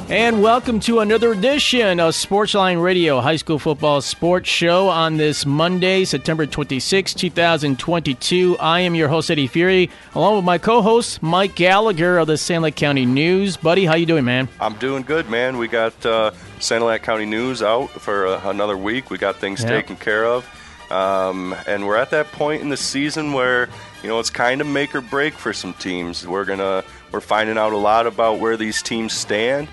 And welcome to another edition of Sportsline Radio, high school football sports show on this Monday, September 26, 2022. I am your host, Eddie Fury, along with my co-host, Mike Gallagher of the Sand Lake County News. Buddy, how you doing, man? I'm doing good, man. We got Sand Lake County News out for another week. We got things taken care of. And we're at that point in the season where, you know, it's kind of make or break for some teams. We're finding out a lot about where these teams stand.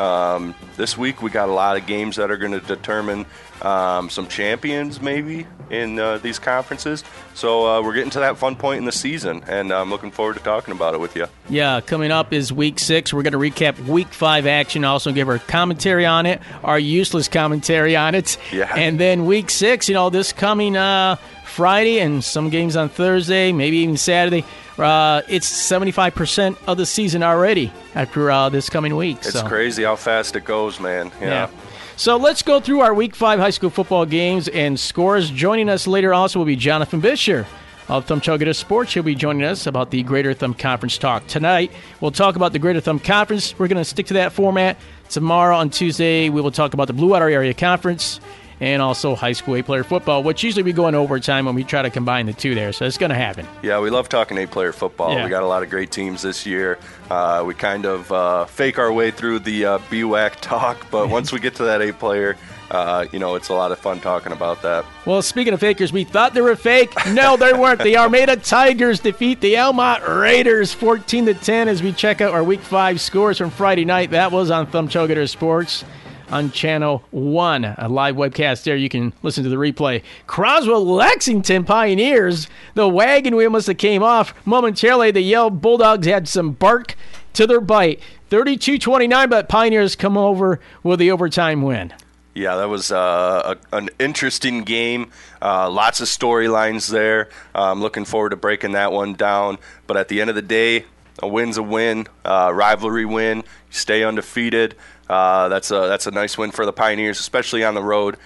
This week we got a lot of games that are going to determine some champions maybe in these conferences. So we're getting to that fun point in the season, and I'm looking forward to talking about it with you. Yeah, coming up is Week 6. We're going to recap Week 5 action, also give our commentary on it, our useless commentary on it. Yeah. And then Week 6, this coming Friday and some games on Thursday, maybe even Saturday. It's 75% of the season already after this coming week. It's crazy how fast it goes, man. Yeah. So let's go through our Week 5 high school football games and scores. Joining us later also will be Jonathan Bisher of Thumb Chogita Sports. He'll be joining us about the Greater Thumb Conference talk. Tonight, we'll talk about the Greater Thumb Conference. We're going to stick to that format. Tomorrow on Tuesday, we will talk about the Blue Water Area Conference and also high school A-player football, which usually we go in overtime when we try to combine the two there, so it's going to happen. Yeah, we love talking A-player football. Yeah. We got a lot of great teams this year. We kind of fake our way through the BWAC talk, but once we get to that A-player, it's a lot of fun talking about that. Well, speaking of fakers, we thought they were fake. No, they weren't. The Armada Tigers defeat the Elmont Raiders 14-10 as we check out our Week 5 scores from Friday night. That was on Thumb Chogita Sports on Channel 1, a live webcast there. You can listen to the replay. Croswell-Lexington Pioneers. The wagon wheel must have came off momentarily. The Yale Bulldogs had some bark to their bite. 32-29, but Pioneers come over with the overtime win. Yeah, that was an interesting game. Lots of storylines there. I'm looking forward to breaking that one down. But at the end of the day, a win's a win, rivalry win. You stay undefeated. That's a nice win for the Pioneers, especially on the road.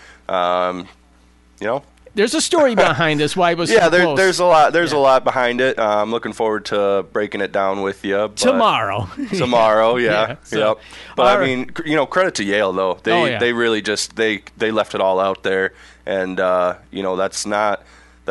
There's a story behind this. Why it was so close. There's a lot. There's a lot behind it. I'm looking forward to breaking it down with you tomorrow. Tomorrow, yeah. So, But I mean, credit to Yale though. They really just they left it all out there, and that's not.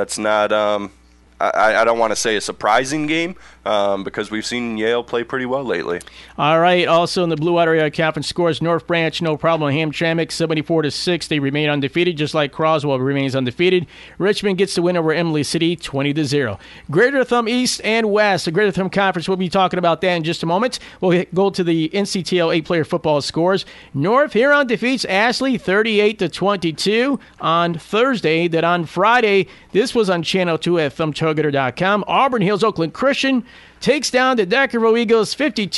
I don't want to say a surprising game because we've seen Yale play pretty well lately. All right. Also in the Blue Water Area Conference scores, North Branch, no problem. Hamtramck, 74-6. They remain undefeated, just like Croswell remains undefeated. Richmond gets the win over Emily City, 20-0. Greater Thumb East and West, the Greater Thumb Conference. We'll be talking about that in just a moment. We'll go to the NCTL 8-player football scores. North Huron defeats Ashley, 38-22 on Thursday. Then on Friday, this was on Channel 2 at thumbchogiter.com. Auburn Hills Oakland Christian takes down the Deckerville Eagles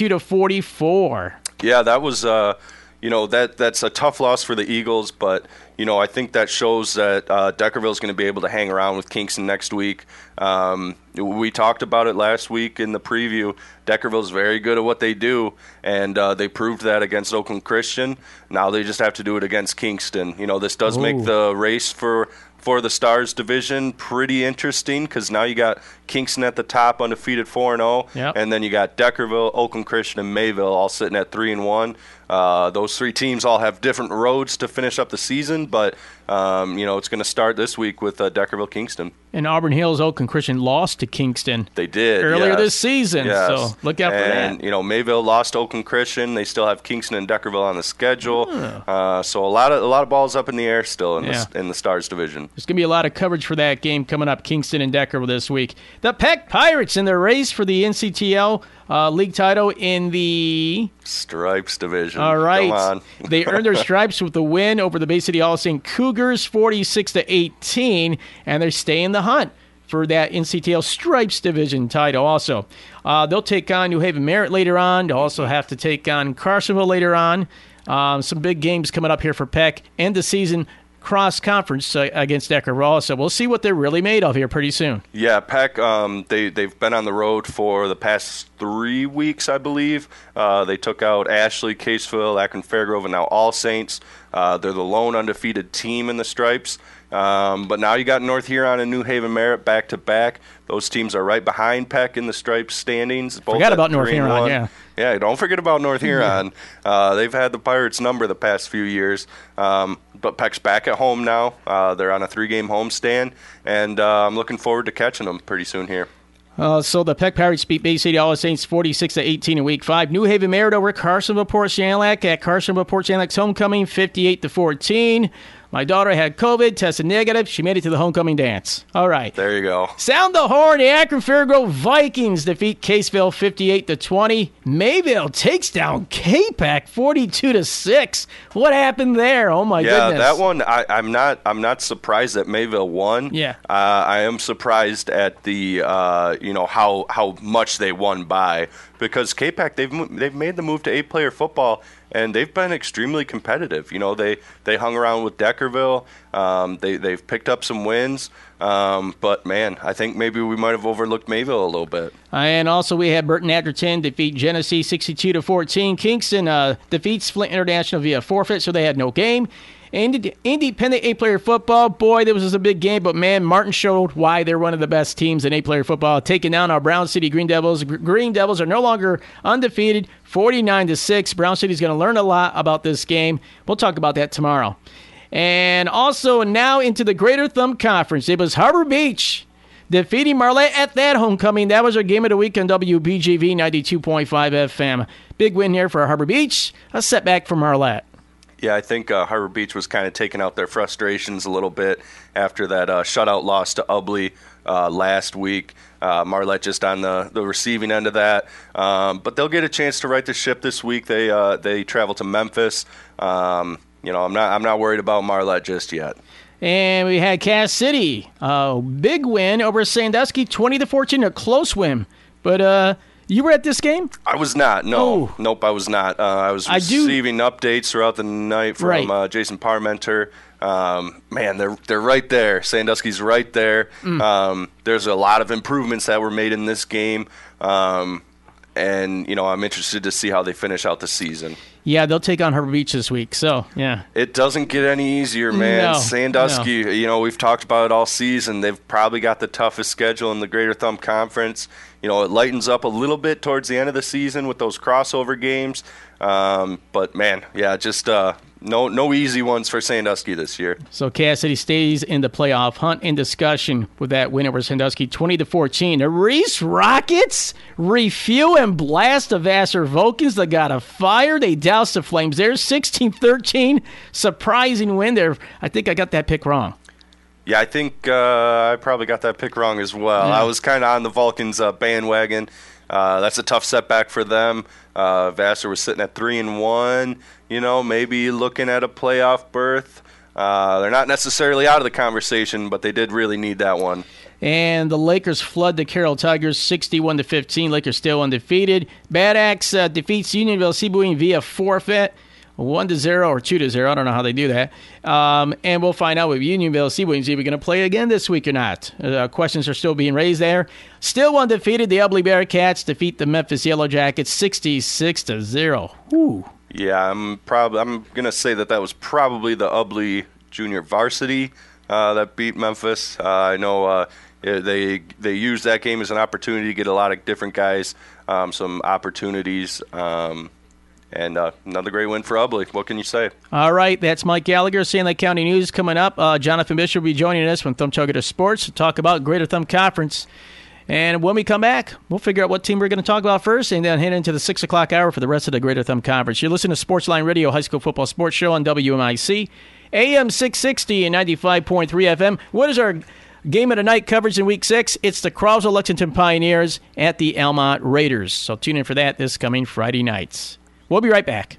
52-44. Yeah, that was that's a tough loss for the Eagles, but I think that shows that Deckerville is going to be able to hang around with Kingston next week. We talked about it last week in the preview. Deckerville is very good at what they do, and they proved that against Oakland Christian. Now they just have to do it against Kingston. This does make the race for the Stars division pretty interesting because now you got Kingston at the top, undefeated 4-0, and then you got Deckerville, Oakland Christian, and Mayville all sitting at 3-1. Those three teams all have different roads to finish up the season, but it's going to start this week with Deckerville Kingston. And Auburn Hills Oakland Christian lost to Kingston. They did earlier this season. So look out for that. And Mayville lost to Oakland Christian. They still have Kingston and Deckerville on the schedule. So a lot of balls up in the air still in the Stars division. There's going to be a lot of coverage for that game coming up, Kingston and Deckerville this week. The Peck Pirates in the race for the NCTL league title in the Stripes division. All right. Come on. They earned their stripes with the win over the Bay City All-Saint Cougars 46-18, and they stay in the hunt for that NCTL Stripes division title also. They'll take on New Haven Merritt later on. They'll also have to take on Carsonville later on. Some big games coming up here for Peck. End the season cross-conference against Deckerville. So we'll see what they're really made of here pretty soon. Yeah, Peck, they've been on the road for the past 3 weeks, I believe. They took out Ashley, Caseville, Akron Fairgrove, and now All Saints. They're the lone undefeated team in the Stripes. But now you got North Huron and New Haven Merritt back-to-back. Those teams are right behind Peck in the Stripes standings. Forgot about North Huron, yeah. Yeah, don't forget about North Huron. They've had the Pirates' number the past few years. But Peck's back at home now. They're on a 3-game homestand, and I'm looking forward to catching them pretty soon here. So the Peck Pirates beat Bay City All Saints 46-18 in Week 5. New Haven Merritt over Carsonville Port Sanilac at Carsonville Port Sanilac's homecoming, 58-14. My daughter had COVID, tested negative. She made it to the homecoming dance. All right. There you go. Sound the horn. The Akron Fairgrove Vikings defeat Caseville 58-20. Mayville takes down K-Pac 42-6. What happened there? Oh my goodness. Yeah, that one. I'm not surprised that Mayville won. Yeah. I am surprised at the how much they won by, because K-Pac they've made the move to 8-player football. And they've been extremely competitive. They hung around with Deckerville. They've picked up some wins. But, man, I think maybe we might have overlooked Mayville a little bit. And also we had Burton Atherton defeat Genesee 62-14. Kingston defeats Flint International via forfeit, so they had no game. Independent 8-player football, boy, this was a big game, but man, Martin showed why they're one of the best teams in 8-player football, taking down our Brown City Green Devils. Green Devils are no longer undefeated, 49-6. Brown City's going to learn a lot about this game. We'll talk about that tomorrow. And also now into the Greater Thumb Conference. It was Harbor Beach defeating Marlette at that homecoming. That was our game of the week on WBGV 92.5 FM. Big win here for Harbor Beach, a setback for Marlette. Yeah, I think Harbor Beach was kind of taking out their frustrations a little bit after that shutout loss to Ubley last week. Marlette just on the receiving end of that. But they'll get a chance to right the ship this week. They travel to Memphis. I'm not worried about Marlette just yet. And we had Cass City, big win over Sandusky, 20-14, a close win. But you were at this game? I was not. No. Nope, I was not. I was receiving updates throughout the night from Jason Parmenter. Man, they're right there. Sandusky's right there. There's a lot of improvements that were made in this game. And, I'm interested to see how they finish out the season. Yeah, they'll take on Harbor Beach this week, so, yeah. It doesn't get any easier, man. No, Sandusky, we've talked about it all season. They've probably got the toughest schedule in the Greater Thumb Conference. It lightens up a little bit towards the end of the season with those crossover games. But, man, yeah, just no easy ones for Sandusky this year. So Cass City stays in the playoff hunt in discussion with that win over Sandusky, 20-14. The Reese Rockets refuel and blast the Vassar Vulcans. They got a fire. They doused the Flames there, 16-13. Surprising win there. I think I got that pick wrong. Yeah, I think I probably got that pick wrong as well. Yeah. I was kind of on the Vulcans bandwagon. That's a tough setback for them. Vassar was sitting at 3-1, maybe looking at a playoff berth. They're not necessarily out of the conversation, but they did really need that one. And the Lakers flood the Carroll Tigers 61-15. Lakers still undefeated. Bad Axe defeats Unionville Seaboing via forfeit. 1-0 or 2-0. I don't know how they do that. And we'll find out with Unionville Seaboing, see if we're going to play again this week or not. Questions are still being raised there. Still undefeated. The Ubley Bearcats defeat the Memphis Yellow Jackets 66-0. Ooh. Yeah, I'm going to say that was probably the Ubley Junior Varsity that beat Memphis. I know they used that game as an opportunity to get a lot of different guys some opportunities. And another great win for Ubley. What can you say? All right, that's Mike Gallagher, Sand Lake County News. Coming up, Jonathan Bishop will be joining us from Thumb Chugger Sports to talk about Greater Thumb Conference. And when we come back, we'll figure out what team we're going to talk about first and then head into the 6 o'clock hour for the rest of the Greater Thumb Conference. You're listening to Sportsline Radio High School Football Sports Show on WMIC, AM 660 and 95.3 FM. What is our game of the night coverage in Week 6? It's the Croswell Lexington Pioneers at the Almont Raiders. So tune in for that this coming Friday nights. We'll be right back.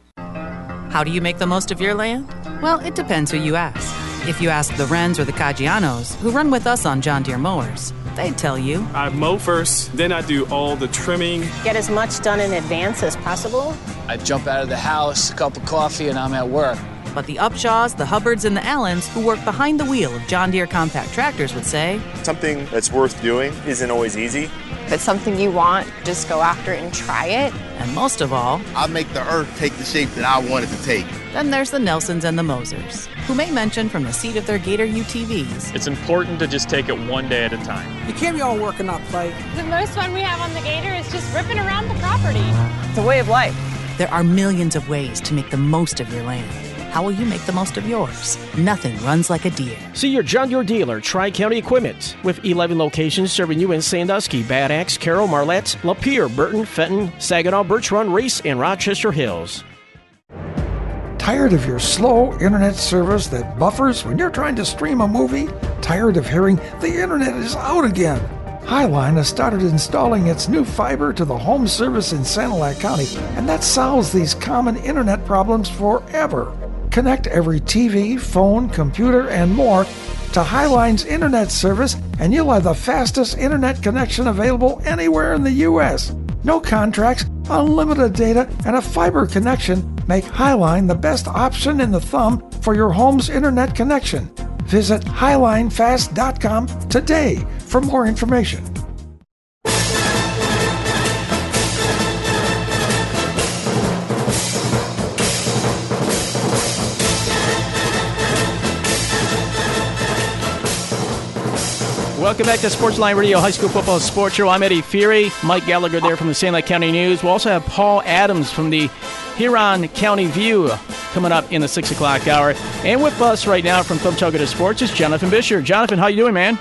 How do you make the most of your land? Well, it depends who you ask. If you ask the Wrens or the Caggianos, who run with us on John Deere mowers, they'd tell you. I mow first, then I do all the trimming. Get as much done in advance as possible. I jump out of the house, a cup of coffee, and I'm at work. But the Upshaws, the Hubbards, and the Allens who work behind the wheel of John Deere compact tractors would say, something that's worth doing isn't always easy. If it's something you want, just go after it and try it. And most of all, I'll make the earth take the shape that I want it to take. Then there's the Nelsons and the Mosers, who may mention from the seat of their Gator UTVs, it's important to just take it one day at a time. You can't be all work and not play. The most fun we have on the Gator is just ripping around the property. It's a way of life. there are millions of ways to make the most of your land. How will you make the most of yours? Nothing runs like a Deere. See your John Deere dealer, Tri-County Equipment, with 11 locations serving you in Sandusky, Bad Axe, Carroll, Marlette, Lapeer, Burton, Fenton, Saginaw, Birch Run, Race, and Rochester Hills. Tired of your slow internet service that buffers when you're trying to stream a movie? Tired of hearing the internet is out again? Highline has started installing its new fiber to the home service in Sanilac County, and that solves these common internet problems forever. Connect every TV, phone, computer, and more to Highline's internet service, and you'll have the fastest internet connection available anywhere in the U.S. No contracts, unlimited data, and a fiber connection make Highline the best option in the thumb for your home's internet connection. Visit HighlineFast.com today for more information. Welcome back to Sportsline Radio High School Football Sports Show. I'm Eddie Fury. Mike Gallagher there from the Sanilac County News. We'll also have Paul Adams from the Huron County View coming up in the 6 o'clock hour. And with us right now from Club Tugger Sports is Jonathan Bisher. Jonathan, how you doing, man?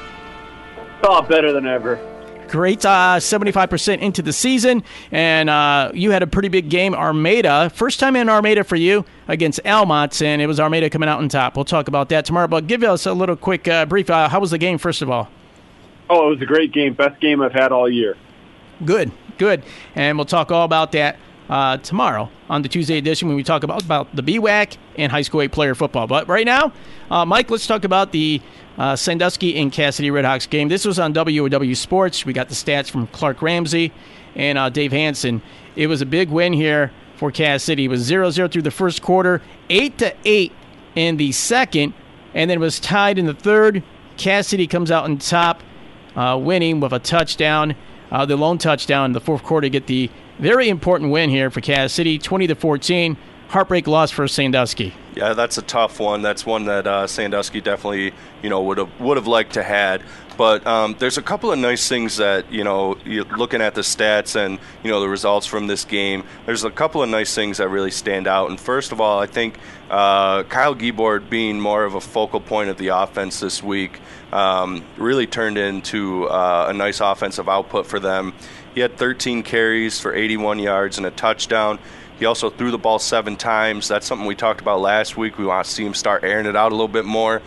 Oh, better than ever. Great. 75% into the season. And you had a pretty big game, Armada. First time in Armada for you against Almont, and it was Armada coming out on top. We'll talk about that tomorrow. But give us a little quick brief. How was the game, first of all? Oh, it was a great game. Best game I've had all year. Good. And we'll talk all about that tomorrow on the Tuesday edition when we talk about the BWAC and high school 8 player football. But right now, Mike, let's talk about the Sandusky and Cassidy Redhawks game. This was on WOW Sports. We got the stats from Clark Ramsey and Dave Hansen. It was a big win here for Cass City. It was 0-0 through the first quarter, 8-8 in the second, and then it was tied in the third. Cass City comes out on top, winning with a touchdown, the lone touchdown in the fourth quarter to get the very important win here for Cass City, 20-14. Heartbreak loss for Sandusky. Yeah, that's a tough one. That's one that Sandusky definitely, would have liked to had. But there's a couple of nice things that, you're looking at the stats and, the results from this game. There's a couple of nice things that really stand out. And first of all, I think Kyle Giebord being more of a focal point of the offense this week really turned into a nice offensive output for them. He had 13 carries for 81 yards and a touchdown. He also threw the ball 7 times. That's something we talked about last week. We want to see him start airing it out a little bit more.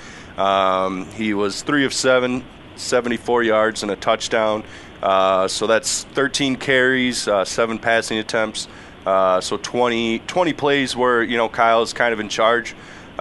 He was 3 of 7, 74 yards and a touchdown. So that's 13 carries, 7 passing attempts. So 20 plays where, Kyle's kind of in charge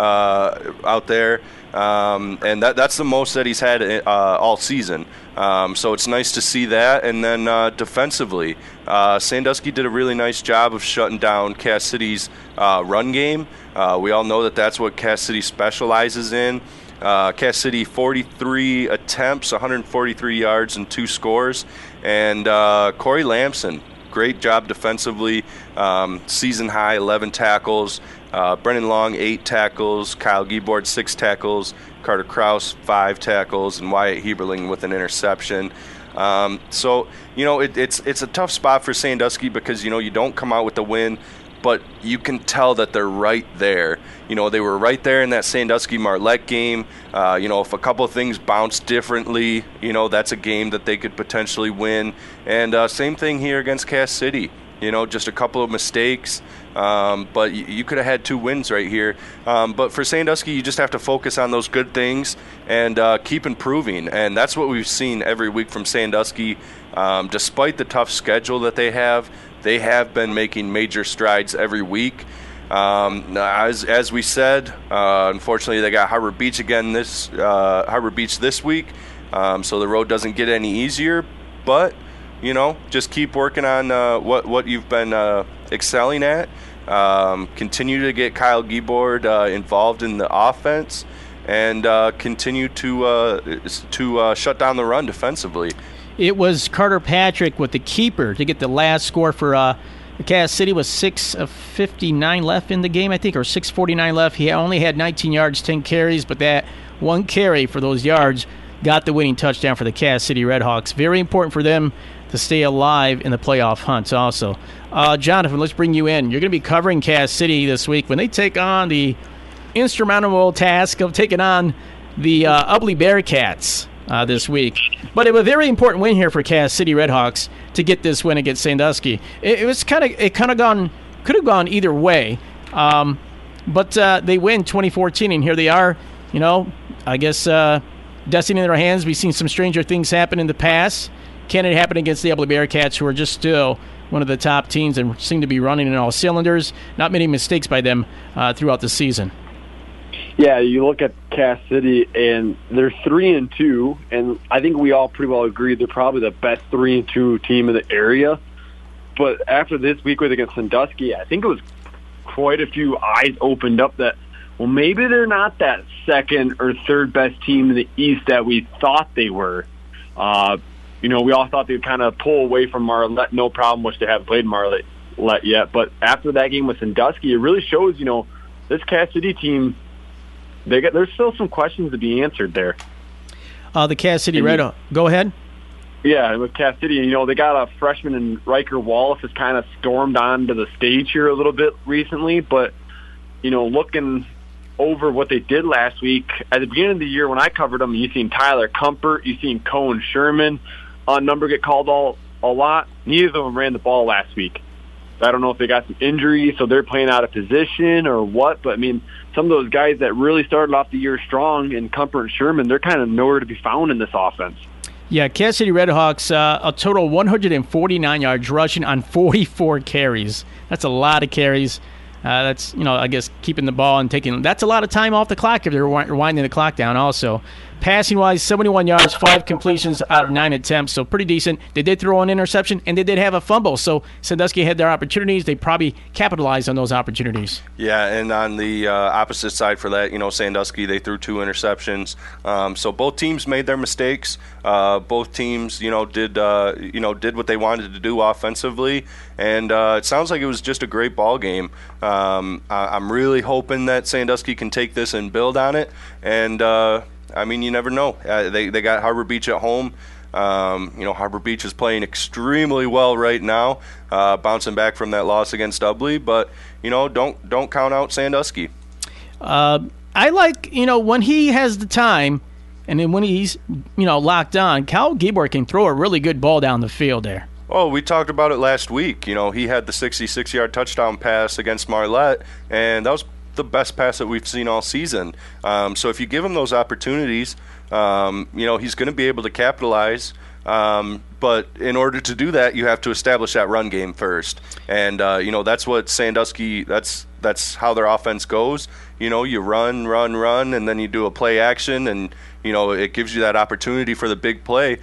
out there. And that's the most that he's had all season. So it's nice to see that. And then defensively, Sandusky did a really nice job of shutting down Cass City's run game. We all know that that's what Cass City specializes in. Cass City 43 attempts, 143 yards, and 2 scores. And Corey Lamson, great job defensively. Season high, 11 tackles. Brennan Long, 8 tackles. Kyle Giebord, 6 tackles. Carter Kraus, 5 tackles. And Wyatt Heberling with an interception. So, it's a tough spot for Sandusky because, you don't come out with the win, but you can tell that they're right there. They were right there in that Sandusky-Marlette game. If a couple of things bounce differently, that's a game that they could potentially win. And same thing here against Cass City. Just a couple of mistakes. But you could have had 2 wins right here. But for Sandusky, you just have to focus on those good things and keep improving. And that's what we've seen every week from Sandusky. Despite the tough schedule that they have been making major strides every week. As we said, unfortunately, they got Harbor Beach again this week. So the road doesn't get any easier. But just keep working on what you've been excelling at, continue to get Kyle Giebord involved in the offense, and continue to shut down the run defensively. It was Carter Patrick with the keeper to get the last score for Cass City with 6:59 left in the game, I think, or 6:49 left. He only had 19 yards, 10 carries, but that one carry for those yards got the winning touchdown for the Cass City Redhawks. Very important for them to stay alive in the playoff hunts also. Jonathan, let's bring you in. You're going to be covering Cass City this week when they take on the insurmountable task of taking on the Ubly Bearcats this week. But it was a very important win here for Cass City Redhawks to get this win against Sandusky. It could have gone either way, but they win 2014, and here they are. I guess destiny in their hands. We've seen some stranger things happen in the past. Can it happen against the Ubly Bearcats, who are just still one of the top teams and seem to be running in all cylinders? Not many mistakes by them throughout the season. Yeah, you look at Cass City, and they're 3-2, and I think we all pretty well agree they're probably the best 3-2 team in the area. But after this week against Sandusky, I think it was quite a few eyes opened up that, well, maybe they're not that second or third best team in the East that we thought they were. We all thought they'd kind of pull away from Marlette, no problem, which they haven't played Marlette yet. But after that game with Sandusky, it really shows, this Cass City team, there's still some questions to be answered there. The Cass City Red, go ahead. Yeah, with Cass City, they got a freshman in Riker Wallace has kind of stormed onto the stage here a little bit recently. But, looking over what they did last week, at the beginning of the year when I covered them, you seen Tyler Comfort, you seen Cohen Sherman number get called a lot. Neither of them ran the ball last week. I don't know if they got some injuries, so they're playing out of position or what, but, some of those guys that really started off the year strong in Comfort and Sherman, they're kind of nowhere to be found in this offense. Yeah, Cass City Redhawks, a total 149 yards rushing on 44 carries. That's a lot of carries. That's, I guess keeping the ball and that's a lot of time off the clock if they're winding the clock down also. Passing-wise, 71 yards, 5 completions out of 9 attempts, so pretty decent. They did throw an interception, and they did have a fumble, so Sandusky had their opportunities. They probably capitalized on those opportunities. Yeah, and on the opposite side for that, Sandusky, they threw 2 interceptions. So both teams made their mistakes. Both teams, did what they wanted to do offensively, and it sounds like it was just a great ball game. I'm really hoping that Sandusky can take this and build on it, and you never know. They got Harbor Beach at home. Harbor Beach is playing extremely well right now, bouncing back from that loss against Ubly. But don't count out Sandusky. I like when he has the time, and then when he's locked on, Kyle Giebord can throw a really good ball down the field there. Oh, we talked about it last week. He had the 66-yard touchdown pass against Marlette, and that was the best pass that we've seen all season. So if you give him those opportunities, he's going to be able to capitalize. But in order to do that, you have to establish that run game first. And, that's what Sandusky, that's how their offense goes. You run, and then you do a play action, and, it gives you that opportunity for the big play.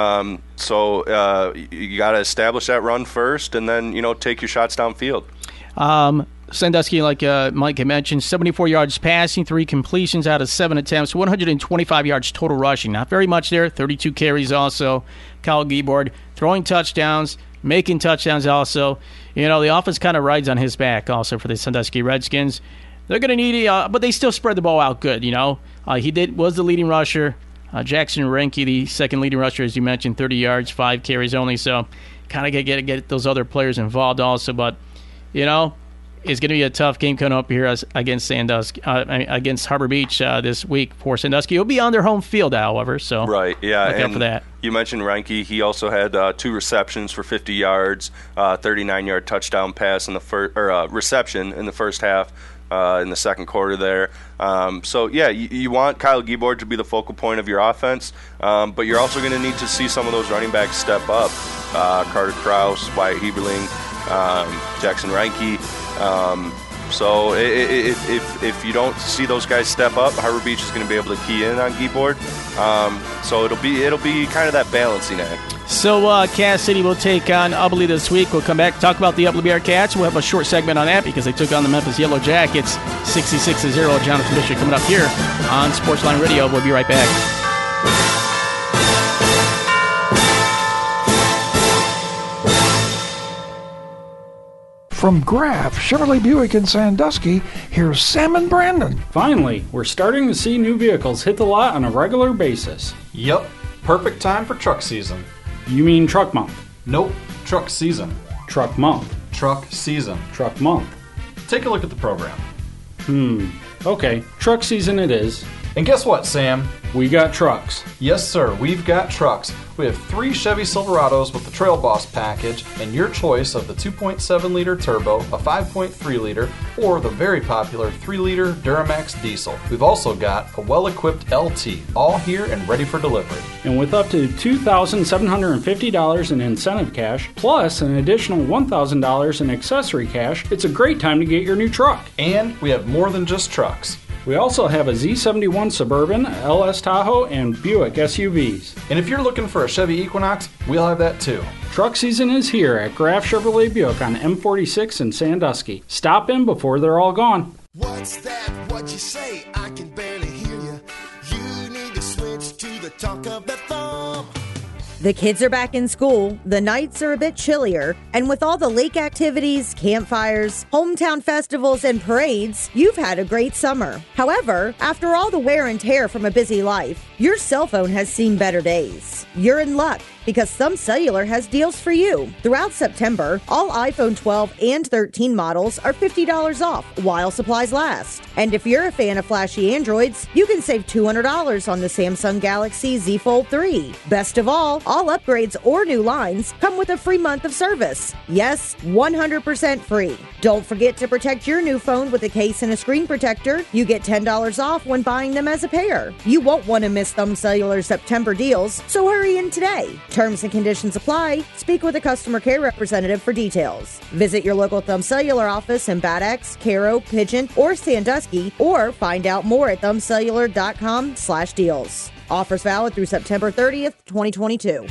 So you got to establish that run first, and then, take your shots downfield. Sandusky, like Mike had mentioned, 74 yards passing, 3 completions out of 7 attempts, 125 yards total rushing. Not very much there, 32 carries also. Kyle Giebord throwing touchdowns, making touchdowns also. The offense kind of rides on his back also for the Sandusky Redskins. They're going to need but they still spread the ball out good, He was the leading rusher. Jackson Renke, the second leading rusher, as you mentioned, 30 yards, 5 carries only. So kind of get those other players involved also. But, it's going to be a tough game coming up here against Sandusky, against Harbor Beach this week for Sandusky. It'll be on their home field, however. So right, yeah, look out for that. You mentioned Renke. He also had 2 receptions for 50 yards, 39-yard touchdown pass in the reception in the first half. In the second quarter there. You want Kyle Giebord to be the focal point of your offense, but you're also going to need to see some of those running backs step up. Carter Krause, Wyatt Heberling, Jackson Renke. So if you don't see those guys step up, Harbor Beach is going to be able to key in on Giebord. So it'll be kind of that balancing act. So Cass City will take on Ubly this week. We'll come back and talk about the Ubly Bearcats. We'll have a short segment on that because they took on the Memphis Yellow Jackets 66-0. Jonathan Fisher coming up here on Sportsline Radio. We'll be right back. From Graf Chevrolet Buick in Sandusky, here's Sam and Brandon. Finally, we're starting to see new vehicles hit the lot on a regular basis. Yep, perfect time for truck season. You mean truck month? Nope, truck season. Truck month. Truck season. Truck month. Take a look at the program. Okay, truck season it is. And guess what, Sam? We got trucks. Yes, sir, we've got trucks. We have 3 Chevy Silverados with the Trail Boss package and your choice of the 2.7-liter turbo, a 5.3-liter, or the very popular 3-liter Duramax diesel. We've also got a well-equipped LT, all here and ready for delivery. And with up to $2,750 in incentive cash, plus an additional $1,000 in accessory cash, it's a great time to get your new truck. And we have more than just trucks. We also have a Z71 Suburban, LS Tahoe, and Buick SUVs. And if you're looking for a Chevy Equinox, we'll have that too. Truck season is here at Graf Chevrolet Buick on M46 in Sandusky. Stop in before they're all gone. What's that? What you say? I can barely hear you. You need to switch to the talk of the thumb. The kids are back in school, the nights are a bit chillier, and with all the lake activities, campfires, hometown festivals, and parades, you've had a great summer. However, after all the wear and tear from a busy life, your cell phone has seen better days. You're in luck because Thumb Cellular has deals for you. Throughout September, all iPhone 12 and 13 models are $50 off while supplies last. And if you're a fan of flashy Androids, you can save $200 on the Samsung Galaxy Z Fold 3. Best of all upgrades or new lines come with a free month of service. Yes, 100% free. Don't forget to protect your new phone with a case and a screen protector. You get $10 off when buying them as a pair. You won't want to miss Thumb Cellular September deals, so hurry in today. Terms and conditions apply. Speak with a customer care representative for details. Visit your local Thumb Cellular office in Bad Axe, Cairo, Pigeon, or Sandusky, or find out more at thumbcellular.com/deals. Offers valid through September 30th, 2022.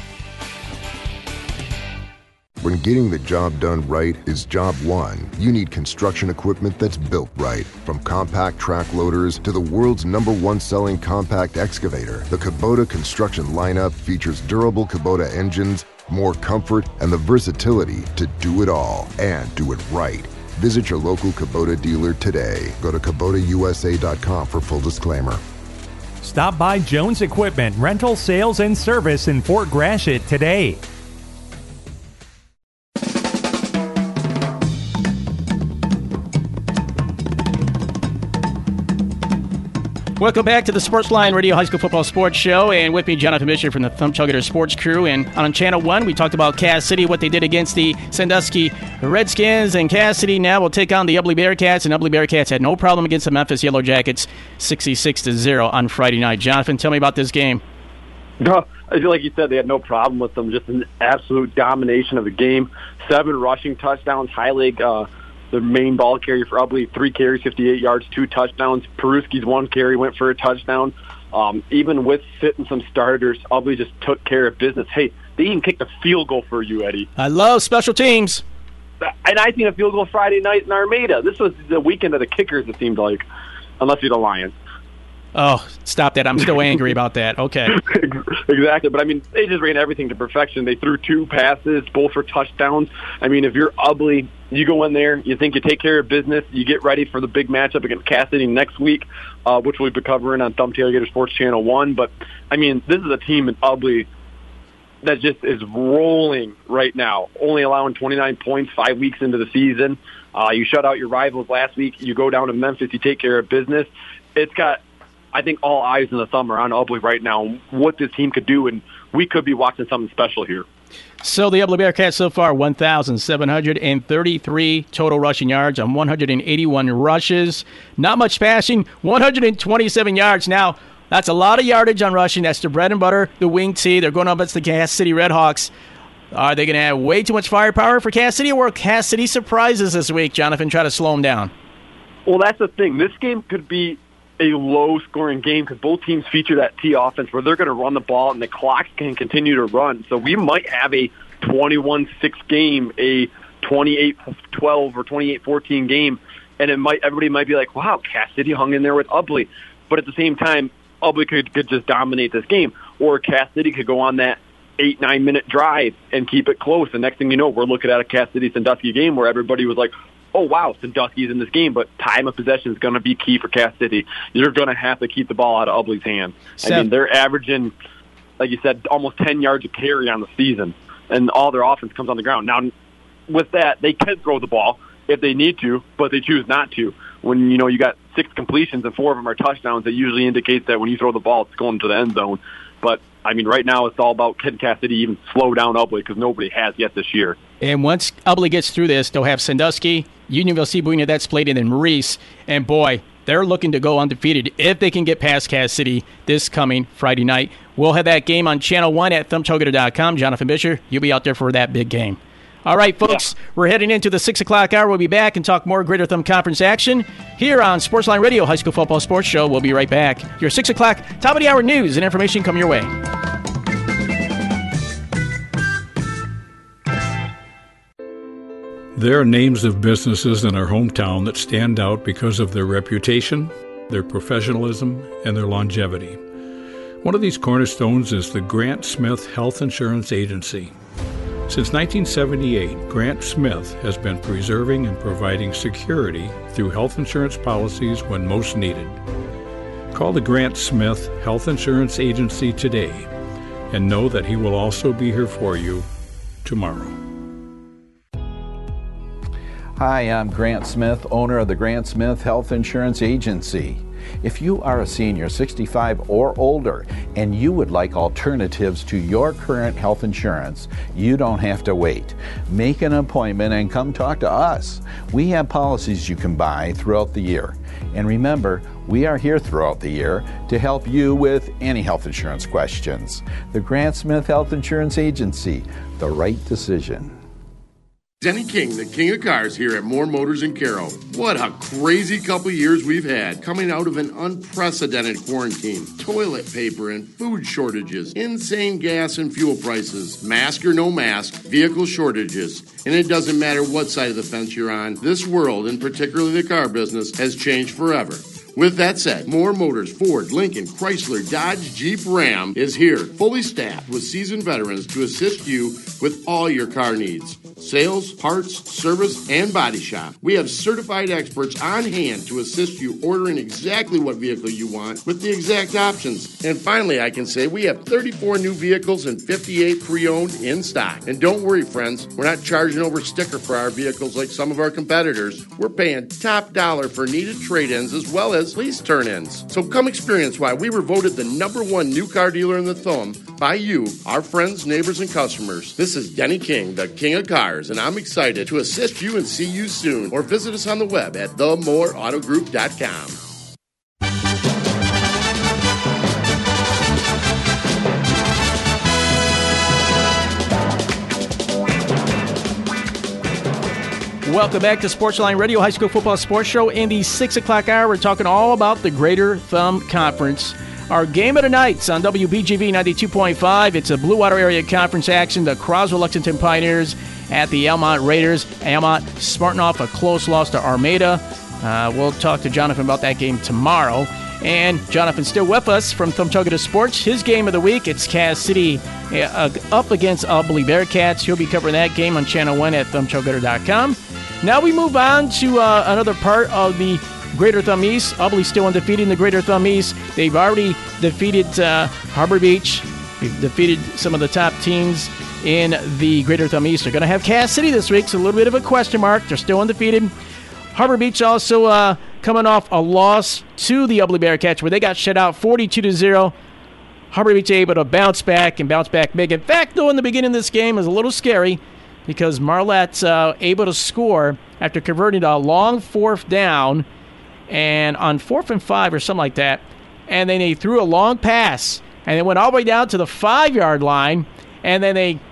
When getting the job done right is job one, you need construction equipment that's built right. From compact track loaders to the world's #1 selling compact excavator, the Kubota construction lineup features durable Kubota engines, more comfort, and the versatility to do it all and do it right. Visit your local Kubota dealer today. Go to KubotaUSA.com for full disclaimer. Stop by Jones Equipment, rental, sales, and service in Fort Gratiot today. Welcome back to the Sportsline Radio High School Football Sports Show, and with me, Jonathan Fisher from the Thumb Chuggator Sports Crew. And on Channel 1, we talked about Cass City, what they did against the Sandusky Redskins, and Cass City now will take on the Ubly Bearcats, and Ubly Bearcats had no problem against the Memphis Yellow Jackets, 66-0 on Friday night. Jonathan, tell me about this game. No, I feel like you said, they had no problem with them, just an absolute domination of the game. 7 rushing touchdowns, Heilig, the main ball carrier for Ubly, 3 carries, 58 yards, 2 touchdowns. Peruski's 1 carry went for a touchdown. Even with sitting some starters, Ubly just took care of business. Hey, they even kicked a field goal for you, Eddie. I love special teams. And I seen a field goal Friday night in Armada. This was the weekend of the kickers, it seemed like, unless you're the Lions. Oh, stop that. I'm still angry about that. Okay. Exactly. But, I mean, they just ran everything to perfection. They threw 2 passes, both for touchdowns. I mean, if you're Ubly, you go in there, you think you take care of business, you get ready for the big matchup against Cass City next week, which we'll be covering on Thumb Tailgater Sports Channel 1. But, I mean, this is a team in Ubly that just is rolling right now, only allowing 29 points 5 weeks into the season. You shut out your rivals last week. You go down to Memphis, you take care of business. It's got, I think, all eyes in the thumb are on Ubly right now, what this team could do, and we could be watching something special here. So the Ubly Bearcats so far, 1,733 total rushing yards on 181 rushes. Not much passing, 127 yards. Now, that's a lot of yardage on rushing. That's their bread and butter, the wing tee. They're going up against the Cass City Redhawks. Are they going to have way too much firepower for Cass City, or Cass City surprises this week, Jonathan, try to slow them down? Well, that's the thing. This game could be a low-scoring game because both teams feature that T offense where they're going to run the ball and the clock can continue to run. So we might have a 21-6 game, a 28-12 or 28-14 game, and everybody might be like, wow, Cass City hung in there with Ubly. But at the same time, Ubly could just dominate this game, or Cass City could go on that 8-9 minute drive and keep it close. And next thing you know, we're looking at a Cass City Sandusky game where everybody was like, oh, wow, Sandusky's in this game, but time of possession is going to be key for Cass City. You're going to have to keep the ball out of Ubly's hands. I mean, they're averaging, like you said, almost 10 yards a carry on the season, and all their offense comes on the ground. Now, with that, they can throw the ball if they need to, but they choose not to. When, you got 6 completions and 4 of them are touchdowns, that usually indicates that when you throw the ball, it's going to the end zone. But, I mean, right now it's all about can Cass City even slow down Ubly because nobody has yet this year. And once Ubly gets through this, they'll have Sandusky, Unionville Cebuena, that's played, and then Maurice. And, boy, they're looking to go undefeated if they can get past Cass City this coming Friday night. We'll have that game on Channel 1 at thumbtogator.com. Jonathan Bisher, you'll be out there for that big game. All right, folks, We're heading into the 6 o'clock hour. We'll be back and talk more Greater Thumb Conference action here on Sportsline Radio, High School Football Sports Show. We'll be right back. Your 6 o'clock top of the hour news and information come your way. There are names of businesses in our hometown that stand out because of their reputation, their professionalism, and their longevity. One of these cornerstones is the Grant Smith Health Insurance Agency. Since 1978, Grant Smith has been preserving and providing security through health insurance policies when most needed. Call the Grant Smith Health Insurance Agency today and know that he will also be here for you tomorrow. Hi, I'm Grant Smith, owner of the Grant Smith Health Insurance Agency. If you are a senior 65 or older and you would like alternatives to your current health insurance, you don't have to wait. Make an appointment and come talk to us. We have policies you can buy throughout the year. And remember, we are here throughout the year to help you with any health insurance questions. The Grant Smith Health Insurance Agency, the right decision. Denny King, the king of cars here at Moore Motors in Carroll. What a crazy couple years we've had coming out of an unprecedented quarantine. Toilet paper and food shortages, insane gas and fuel prices, mask or no mask, vehicle shortages. And it doesn't matter what side of the fence you're on, this world, and particularly the car business, has changed forever. With that said, Moore Motors, Ford, Lincoln, Chrysler, Dodge, Jeep, Ram is here, fully staffed with seasoned veterans to assist you with all your car needs. Sales, parts, service, and body shop. We have certified experts on hand to assist you ordering exactly what vehicle you want with the exact options. And finally, I can say we have 34 new vehicles and 58 pre-owned in stock. And don't worry, friends, we're not charging over sticker for our vehicles like some of our competitors. We're paying top dollar for needed trade-ins as well as lease turn-ins. So come experience why we were voted the #1 new car dealer in the Thumb by you, our friends, neighbors, and customers. This is Denny King, the king of cars, and I'm excited to assist you and see you soon. Or visit us on the web at themooreautogroup.com. Welcome back to Sportsline Radio, High School Football Sports Show. In the 6 o'clock hour, we're talking all about the Greater Thumb Conference. Our game of the night's on WBGV 92.5. It's a Blue Water Area Conference action. The Croswell-Lexington Pioneers at the Almont Raiders. Almont smarting off a close loss to Armada. We'll talk to Jonathan about that game tomorrow. And Jonathan's still with us from Thumbtogator Sports. His game of the week, it's Cass City up against Ubly Bearcats. He'll be covering that game on Channel 1 at thumbtogator.com. Now we move on to another part of the Greater Thumb East. Ubly still undefeated in the Greater Thumb East. They've already defeated Harbor Beach. They've defeated some of the top teams in the Greater Thumb East. They're going to have Cass City this week, so a little bit of a question mark. They're still undefeated. Harbor Beach also coming off a loss to the Ubly Bearcats where they got shut out 42-0. Harbor Beach able to bounce back big. In fact, though, in the beginning of this game was a little scary because Marlette's able to score after converting a long 4th down and on 4th and 5 or something like that. And then they threw a long pass and they went all the way down to the 5-yard line. And then they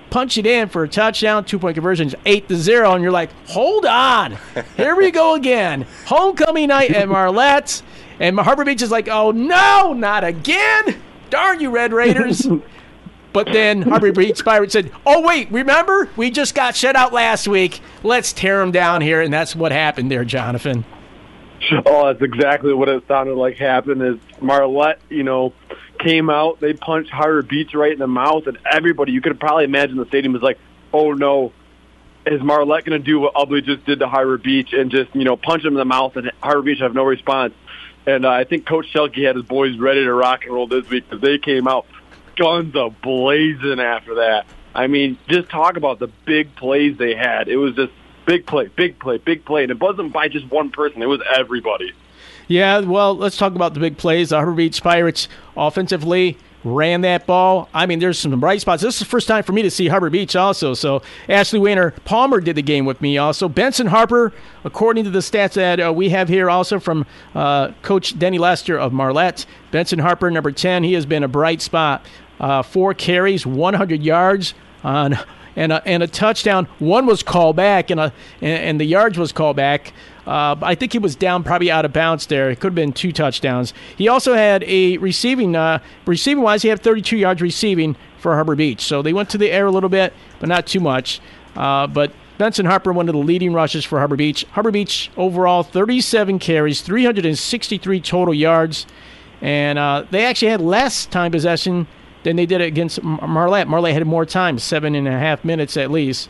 punch it in for a touchdown, 2-point conversions, 8-0, and you're like, hold on, here we go again. Homecoming night at Marlette, and Harbor Beach is like, oh no, not again. Darn you, Red Raiders. But then Harbor Beach Pirates said, oh, wait, remember? We just got shut out last week. Let's tear them down here. And that's what happened there, Jonathan. Oh, that's exactly what it sounded like happened is Marlette, came out. They punched Harbor Beach right in the mouth. And everybody, you could probably imagine the stadium was like, oh, no, is Marlette going to do what Ubly just did to Harbor Beach and just, punch them in the mouth and Harbor Beach have no response? And I think Coach Shelke had his boys ready to rock and roll this week because they came out guns a-blazing after that. I mean, just talk about the big plays they had. It was just big play, big play, big play. And it wasn't by just one person. It was everybody. Yeah, well, let's talk about the big plays. The Harbor Beach Pirates offensively ran that ball. I mean, there's some bright spots. This is the first time for me to see Harbor Beach also. So Ashley Wayner Palmer did the game with me also. Benson Harper, according to the stats that we have here also from Coach Denny Lester of Marlette. Benson Harper, number 10, he has been a bright spot. 4 carries, 100 yards and a touchdown. One was called back, and the yards was called back. I think he was down probably out of bounds there. It could have been 2 touchdowns. He also had a receiving-wise, he had 32 yards receiving for Harbor Beach. So they went to the air a little bit, but not too much. But Benson Harper, one of the leading rushers for Harbor Beach. Harbor Beach overall, 37 carries, 363 total yards. And they actually had less time possession than they did against Marlette. Marlette had more time, 7.5 minutes at least.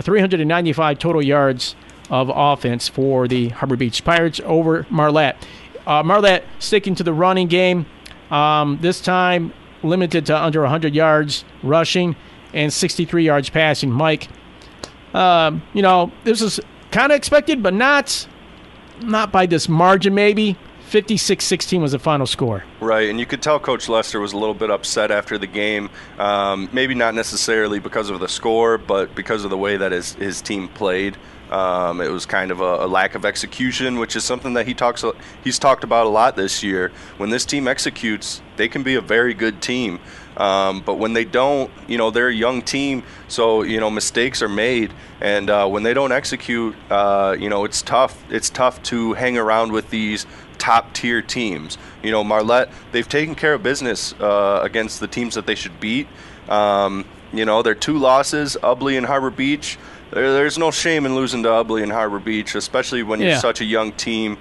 395 total yards of offense for the Harbor Beach Pirates over Marlette. Marlette sticking to the running game. This time limited to under 100 yards rushing and 63 yards passing. Mike, this is kind of expected, but not by this margin maybe. 56-16 was the final score. Right, and you could tell Coach Lester was a little bit upset after the game. Maybe not necessarily because of the score, but because of the way that his team played. It was kind of a lack of execution, which is something that he's talked about a lot this year. When this team executes, they can be a very good team. But when they don't, they're a young team, so, mistakes are made. And when they don't execute, it's tough. It's tough to hang around with these top-tier teams. Marlette, they've taken care of business against the teams that they should beat. Their 2 losses, Ubly and Harbor Beach, there's no shame in losing to Ubly and Harbor Beach, especially when you're such a young team.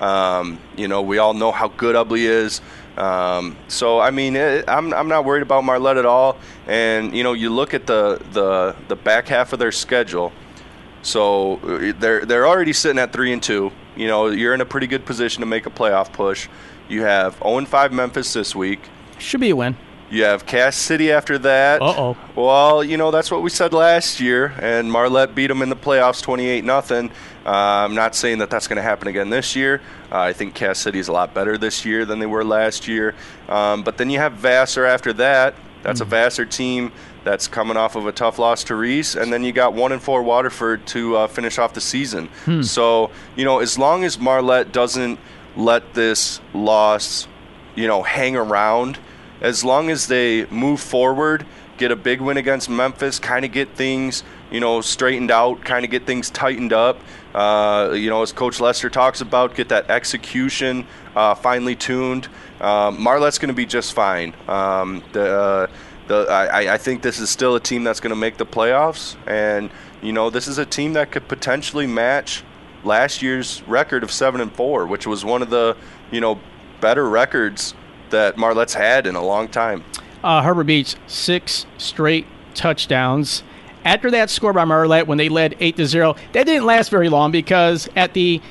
We all know how good Ubly is. So, I mean, I'm not worried about Marlette at all. And, you look at the back half of their schedule. So they're already sitting at 3-2. You're in a pretty good position to make a playoff push. You have 0-5 Memphis this week. Should be a win. You have Cass City after that. Uh-oh. Well, that's what we said last year, and Marlette beat them in the playoffs 28-0. I'm not saying that that's going to happen again this year. I think Cass City is a lot better this year than they were last year. But then you have Vassar after that. That's a Vassar team that's coming off of a tough loss to Reese. And then you got 1-4 Waterford to finish off the season. So, as long as Marlette doesn't let this loss, hang around, as long as they move forward, get a big win against Memphis, kind of get things, straightened out, kind of get things tightened up, as Coach Lester talks about, get that execution finely tuned. Marlette's going to be just fine. I think this is still a team that's going to make the playoffs, and this is a team that could potentially match last year's record of 7-4, which was one of the better records that Marlette's had in a long time. Harbor Beach 6 straight touchdowns. After that score by Marlette, when they led 8-0, that didn't last very long because at the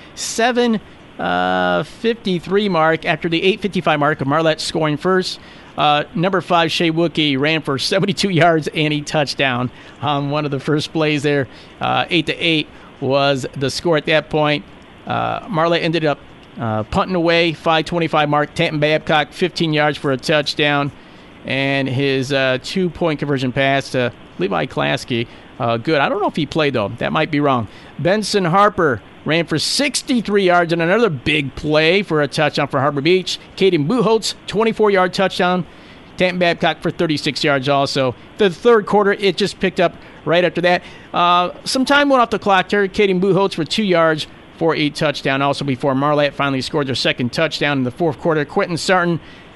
7:53 mark, after the 8:55 mark of Marlette scoring first, number 5 Shea Wookie ran for 72 yards and a touchdown on one of the first plays there. 8-8 was the score at that point. Marlette ended up punting away, 5:25 mark. Tanton Babcock, 15 yards for a touchdown. And his 2-point conversion pass to Levi Klasky. Good. I don't know if he played, though. That might be wrong. Benson Harper ran for 63 yards and another big play for a touchdown for Harbor Beach. Caden Buchholz, 24-yard touchdown. Tanton Babcock for 36 yards also. The third quarter, it just picked up right after that. Some time went off the clock there. Caden Buchholz for 2 yards for a touchdown also before Marlette finally scored their second touchdown in the fourth quarter. Quentin Sarton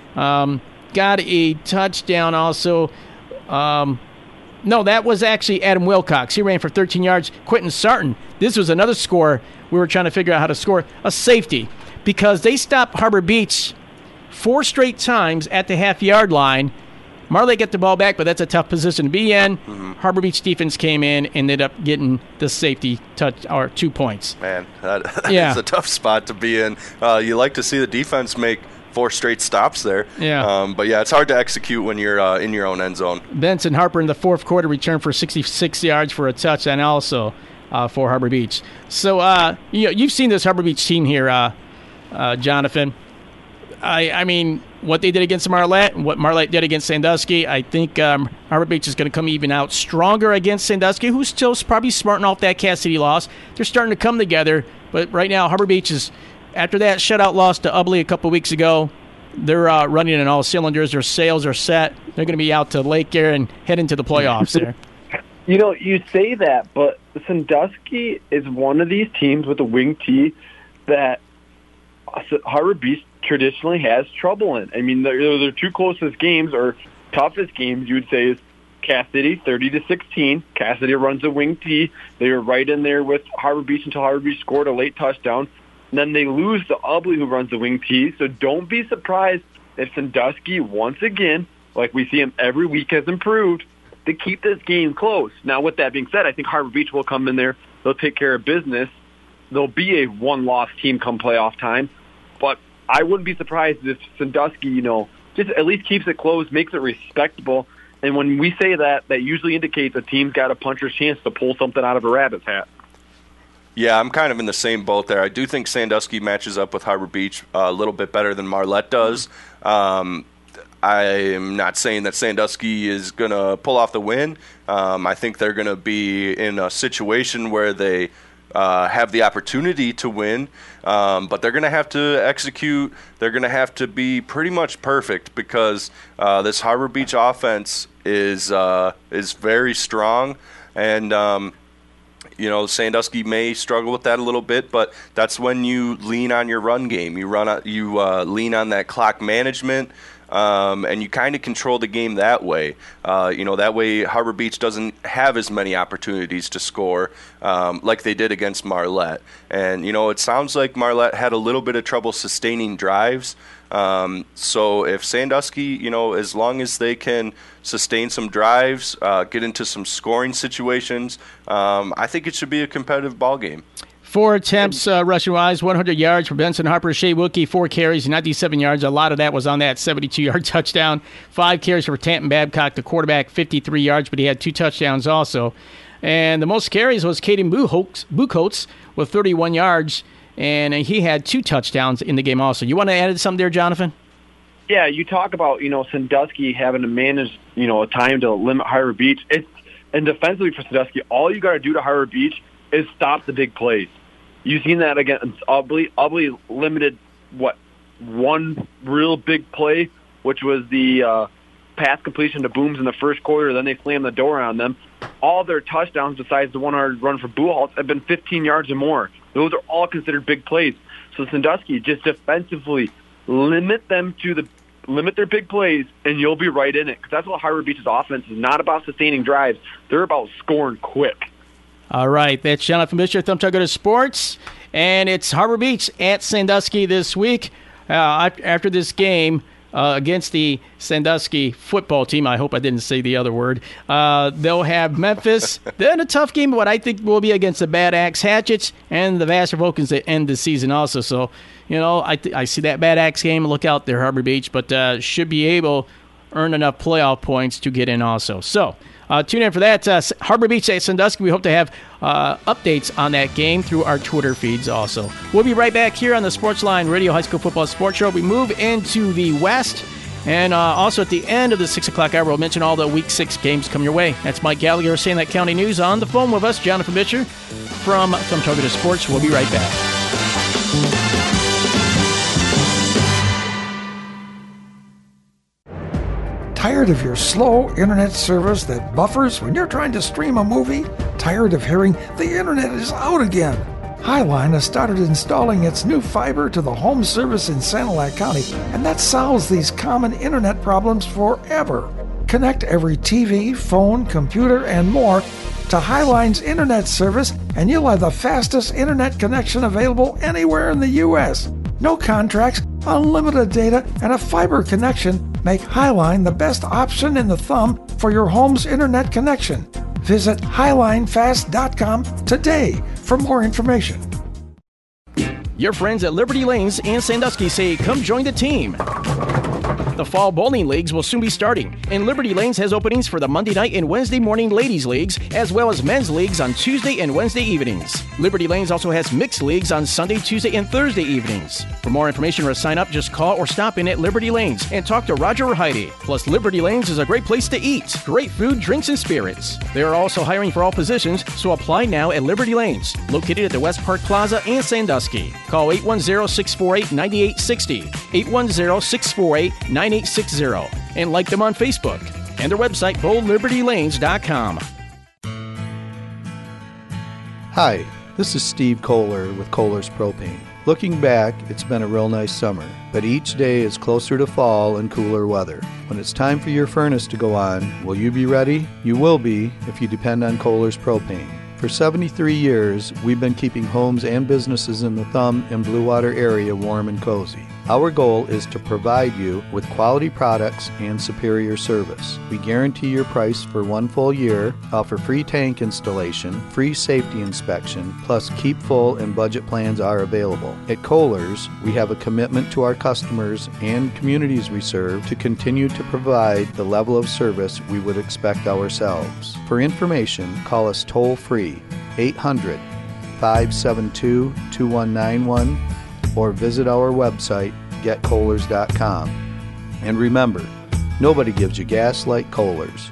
got a touchdown also. No, that was actually Adam Wilcox. He ran for 13 yards. Quentin Sarton, this was another score. We were trying to figure out how to score a safety because they stopped Harbor Beach 4 straight times at the half-yard line. Marlette got the ball back, but that's a tough position to be in. Mm-hmm. Harbor Beach defense came in and ended up getting the safety touch or 2 points. Man, that is a tough spot to be in. You like to see the defense make 4 straight stops there. Yeah. But, yeah, it's hard to execute when you're in your own end zone. Benson Harper in the fourth quarter returned for 66 yards for a touchdown also for Harbor Beach. So, you've seen this Harbor Beach team here, Jonathan. I mean, what they did against Marlette and what Marlette did against Sandusky, I think Harbor Beach is going to come even out stronger against Sandusky, who's still probably smarting off that Cass City loss. They're starting to come together, but right now Harbor Beach is, after that shutout loss to Ubley a couple weeks ago, they're running in all cylinders. Their sails are set. They're going to be out to Lake Air and head into the playoffs there. You say that, but Sandusky is one of these teams with a wing T that Harbor Beach traditionally has trouble in. I mean, their 2 closest games or toughest games, you would say, is Cass City, 30-16. Cass City runs a wing T. They were right in there with Harbor Beach until Harbor Beach scored a late touchdown. And then they lose to Ubley, who runs the wing T. So don't be surprised if Sandusky, once again, like we see him every week, has improved to keep this game close. Now, with that being said, I think Harbor Beach will come in there. They'll take care of business. They'll be a one-loss team come playoff time. But I wouldn't be surprised if Sandusky, just at least keeps it close, makes it respectable. And when we say that, that usually indicates a team's got a puncher's chance to pull something out of a rabbit's hat. Yeah, I'm kind of in the same boat there. I do think Sandusky matches up with Harbor Beach a little bit better than Marlette does. I'm not saying that Sandusky is going to pull off the win. I think they're going to be in a situation where they have the opportunity to win, but they're going to have to execute. They're going to have to be pretty much perfect because this Harbor Beach offense is very strong, and Sandusky may struggle with that a little bit, but that's when you lean on your run game. You lean on that clock management. And you kind of control the game that way. That way Harbor Beach doesn't have as many opportunities to score like they did against Marlette. And, it sounds like Marlette had a little bit of trouble sustaining drives. So if Sandusky, as long as they can sustain some drives, get into some scoring situations, I think it should be a competitive ball game. 4 attempts rushing-wise, 100 yards for Benson Harper. Shea Wilkie, 4 carries, 97 yards. A lot of that was on that 72-yard touchdown. 5 carries for Tanton Babcock, the quarterback, 53 yards, but he had 2 touchdowns also. And the most carries was Caden Buchholz with 31 yards, and he had 2 touchdowns in the game also. You want to add something there, Jonathan? Yeah, you talk about, Sandusky having to manage, a time to limit Harbor Beach. And defensively for Sandusky, all you got to do to Harbor Beach is stop the big plays. You've seen that against Ubley. Ubley limited, one real big play, which was the pass completion to Booms in the first quarter. Then they slammed the door on them. All their touchdowns, besides the 100 run for Buchholz, have been 15 yards or more. Those are all considered big plays. So Sandusky, just defensively limit their big plays, and you'll be right in it. Because that's what Harbor Beach's offense is not about sustaining drives. They're about scoring quick. All right, that's Jonathan Mischer, Thumb Talk to Sports, and it's Harbor Beach at Sandusky this week. After this game against the Sandusky football team, I hope I didn't say the other word, they'll have Memphis. Then a tough game, what I think will be against the Bad Axe Hatchets and the Vassar Vulcans at end the season also. So, I see that Bad Axe game. Look out there, Harbor Beach, but should be able to earn enough playoff points to get in also. So, tune in for that. Harbor Beach at Sandusky. We hope to have updates on that game through our Twitter feeds also. We'll be right back here on the Sportsline Radio High School Football Sports Show. We move into the West, and also at the end of the 6 o'clock hour, we'll mention all the Week 6 games coming your way. That's Mike Gallagher saying that County News. On the phone with us, Jonathan Mischer from Targeted Sports. We'll be right back. Tired of your slow internet service that buffers when you're trying to stream a movie? Tired of hearing the internet is out again? Highline has started installing its new fiber to the home service in Sanilac County, and that solves these common internet problems forever. Connect every TV, phone, computer, and more to Highline's internet service, and you'll have the fastest internet connection available anywhere in the U.S. No contracts, unlimited data, and a fiber connection make Highline the best option in the thumb for your home's internet connection. Visit HighlineFast.com today for more information. Your friends at Liberty Lanes and Sandusky say, come join the team. The Fall Bowling Leagues will soon be starting, and Liberty Lanes has openings for the Monday night and Wednesday morning ladies' leagues, as well as men's leagues on Tuesday and Wednesday evenings. Liberty Lanes also has mixed leagues on Sunday, Tuesday, and Thursday evenings. For more information or sign up, just call or stop in at Liberty Lanes and talk to Roger or Heidi. Plus, Liberty Lanes is a great place to eat. Great food, drinks, and spirits. They are also hiring for all positions, so apply now at Liberty Lanes, located at the West Park Plaza and Sandusky. Call 810-648-9860, 810-648-9860, and like them on Facebook and their website, bowllibertylanes.com. Hi, this is Steve Kohler with Kohler's Propane. Looking back, it's been a real nice summer, but each day is closer to fall and cooler weather. When it's time for your furnace to go on, will you be ready? You will be if you depend on Kohler's Propane. For 73 years, we've been keeping homes and businesses in the Thumb and Blue Water area warm and cozy. Our goal is to provide you with quality products and superior service. We guarantee your price for 1 full year, offer free tank installation, free safety inspection, plus keep full and budget plans are available. At Kohler's, we have a commitment to our customers and communities we serve to continue to provide the level of service we would expect ourselves. For information, call us toll-free, 800-572-2191, or visit our website, getkohlers.com. And remember, nobody gives you gas like Kohler's.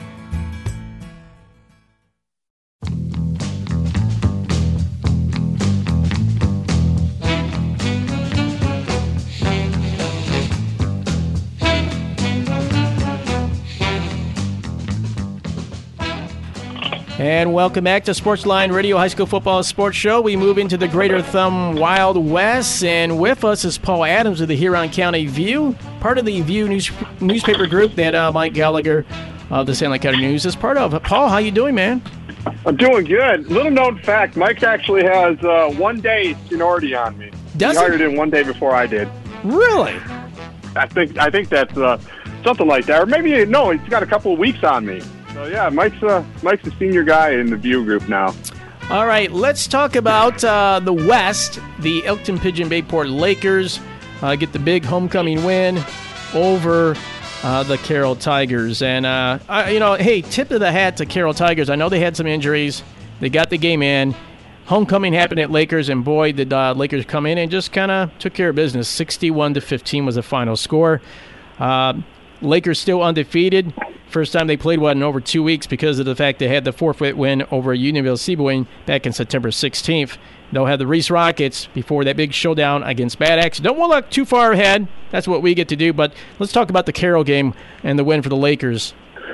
And welcome back to Sportsline Radio High School Football Sports Show. We move into the Greater Thumb Wild West, and with us is Paul Adams of the Huron County View, part of the View newspaper group that Mike Gallagher of the Sanilac County News is part of. Paul, how you doing, man? I'm doing good. Little known fact, Mike actually has 1 day seniority on me. Does he hired him 1 day before I did. Really? I think that's something like that, or maybe no, he's got a couple of weeks on me. So yeah, Mike's a senior guy in the View group now. All right, let's talk about the West. The Elkton Pigeon Bayport Lakers get the big homecoming win over the Carroll Tigers. And, hey, tip of the hat to Carroll Tigers. I know they had some injuries. They got the game in. Homecoming happened at Lakers, and boy, did Lakers come in and just kind of took care of business. 61-15 was the final score. Lakers still undefeated. First time they played in over 2 weeks because of the fact they had the forfeit win over Unionville-Sebewaing back in September 16th. They'll have the Reese Rockets before that big showdown against Bad Axe. Don't want to look too far ahead. That's what we get to do. But let's talk about the Carroll game and the win for the Lakers.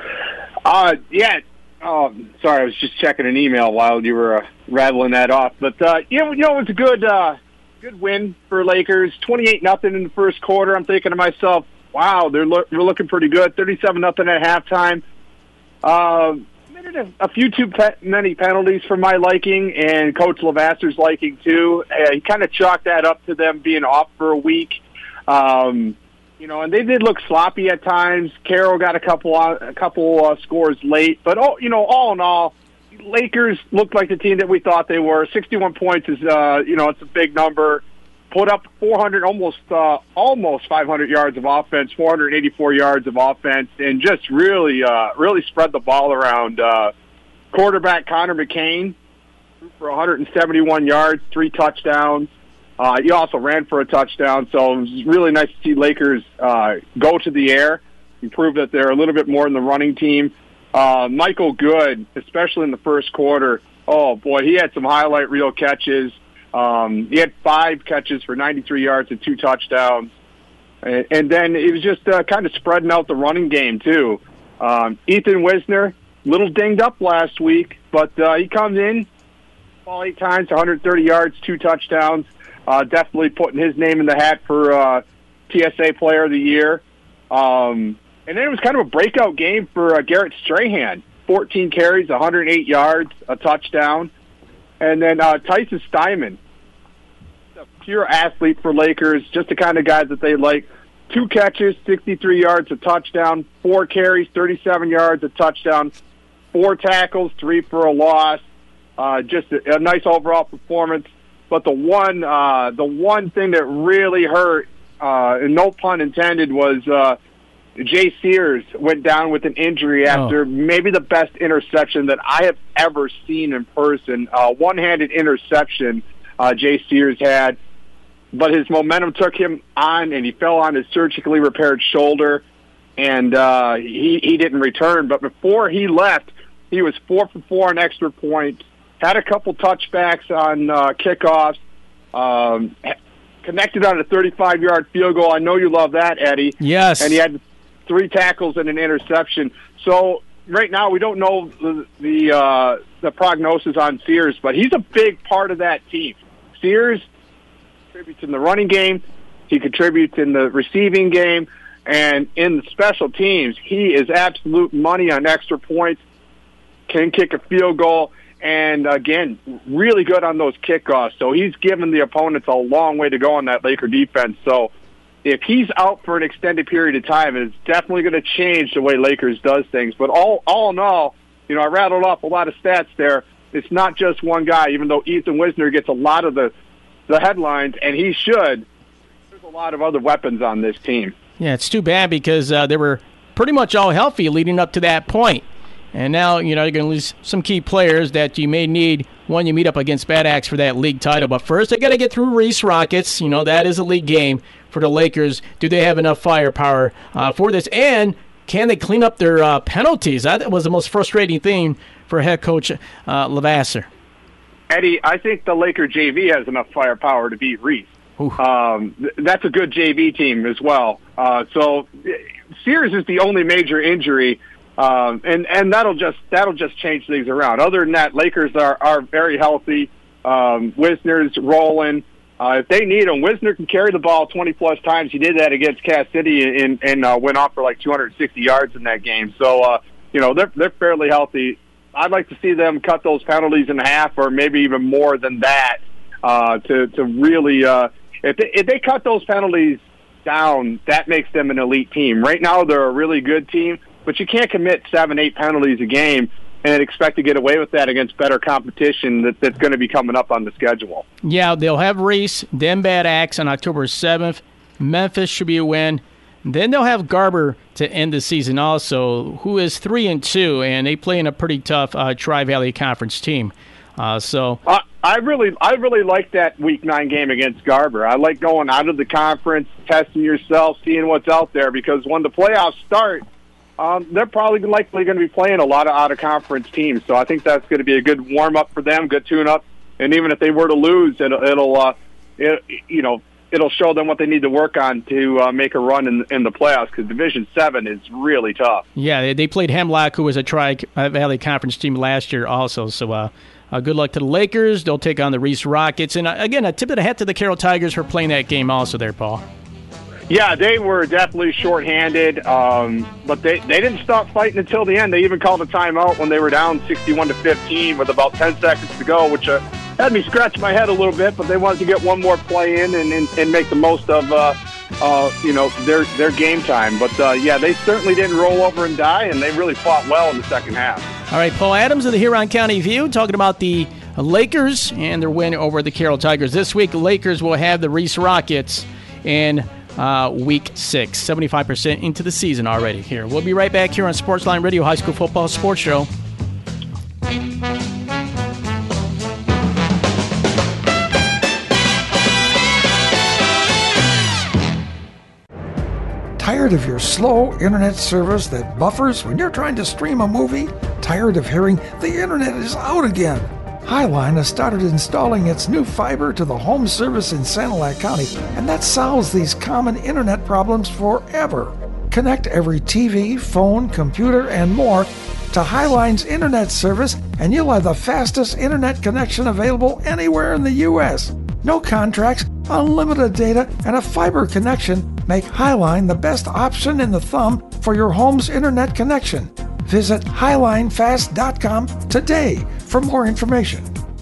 Yeah. Sorry, I was just checking an email while you were rattling that off. But, it was a good win for Lakers. 28-0 in the first quarter. I'm thinking to myself, wow, we're looking pretty good. 37-0 at halftime. Committed a few too many penalties for my liking and Coach Lavasser's liking too. He kind of chalked that up to them being off for a week. And they did look sloppy at times. Carroll got a couple scores late, but all in all, Lakers looked like the team that we thought they were. 61 points is it's a big number. Put up 400, almost 500 yards of offense, 484 yards of offense, and just really spread the ball around. Quarterback Connor McCain for 171 yards, 3 touchdowns. He also ran for a touchdown, so it was really nice to see Lakers go to the air and prove that they're a little bit more than the running team. Michael Good, especially in the first quarter, oh boy, he had some highlight reel catches. He had 5 catches for 93 yards and 2 touchdowns. And then it was just kind of spreading out the running game, too. Ethan Wisner, little dinged up last week, but he comes in, ball 8 times, 130 yards, 2 touchdowns. Definitely putting his name in the hat for TSA Player of the Year. And then it was kind of a breakout game for Garrett Strahan. 14 carries, 108 yards, a touchdown. And then Tyson Steinman, a pure athlete for Lakers, just the kind of guys that they like. 2 catches, 63 yards, a touchdown. 4 carries, 37 yards, a touchdown. 4 tackles, 3 for a loss. Just a nice overall performance. But the one thing that really hurt, and no pun intended, was Jay Sears went down with an injury after maybe the best interception that I have ever seen in person. One-handed interception Jay Sears had, but his momentum took him on, and he fell on his surgically repaired shoulder, and he didn't return. But before he left, he was 4 for 4 on extra points, had a couple touchbacks on kickoffs, connected on a 35-yard field goal. I know you love that, Eddie. Yes. And he had 3 tackles and an interception. So right now we don't know the prognosis on Sears, but he's a big part of that team. Sears contributes in the running game. He contributes in the receiving game. And in the special teams, he is absolute money on extra points, can kick a field goal, and, again, really good on those kickoffs. So he's given the opponents a long way to go on that Laker defense. So if he's out for an extended period of time, it's definitely going to change the way Lakers does things. But all in all, I rattled off a lot of stats there. It's not just one guy, even though Ethan Wisner gets a lot of the headlines, and he should. There's a lot of other weapons on this team. Yeah, it's too bad because they were pretty much all healthy leading up to that point. And now, you're going to lose some key players that you may need when you meet up against Bad Axe for that league title. But first, they got to get through Reese Rockets. That is a league game for the Lakers. Do they have enough firepower for this? And can they clean up their penalties? That was the most frustrating thing for head coach Levasseur. Eddie, I think the Laker JV has enough firepower to beat Reese. That's a good JV team as well. So Sears is the only major injury. And that'll just change things around. Other than that, Lakers are very healthy. Wisner's rolling. If they need him, Wisner can carry the ball 20-plus times. He did that against Cass City and went off for like 260 yards in that game. So, they're fairly healthy. I'd like to see them cut those penalties in half or maybe even more than that to really if they cut those penalties down, that makes them an elite team. Right now, they're a really good team. But you can't commit 7-8 penalties a game and expect to get away with that against better competition that's going to be coming up on the schedule. Yeah, they'll have Reese, then Bad Axe on October 7th. Memphis should be a win. Then they'll have Garber to end the season also, who is 3-2, and they play in a pretty tough Tri-Valley Conference team. I really like that Week 9 game against Garber. I like going out of the conference, testing yourself, seeing what's out there, because when the playoffs start, they're probably likely going to be playing a lot of out-of-conference teams. So I think that's going to be a good warm-up for them, good tune-up. And even if they were to lose, it'll show them what they need to work on to make a run in the playoffs, because Division 7 is really tough. Yeah, they played Hemlock, who was a Tri-Valley Conference team last year also. So good luck to the Lakers. They'll take on the Reese Rockets. And, again, a tip of the hat to the Carroll Tigers for playing that game also there, Paul. Yeah, they were definitely shorthanded, but they didn't stop fighting until the end. They even called a timeout when they were down 61-15 with about 10 seconds to go, which had me scratch my head a little bit. But they wanted to get one more play in and make the most of their game time. But they certainly didn't roll over and die, and they really fought well in the second half. All right, Paul Adams of the Huron County View talking about the Lakers and their win over the Carroll Tigers. This week, Lakers will have the Reese Rockets in Week 6, 75% into the season already here. We'll be right back here on Sportsline Radio, High School Football Sports Show. Tired of your slow internet service that buffers when you're trying to stream a movie? Tired of hearing the internet is out again? Highline has started installing its new fiber to the home service in Sanilac County, and that solves these common internet problems forever. Connect every TV, phone, computer, and more to Highline's internet service, and you'll have the fastest internet connection available anywhere in the U.S. No contracts, unlimited data, and a fiber connection make Highline the best option in the thumb for your home's internet connection. Visit HighlineFast.com today for more information.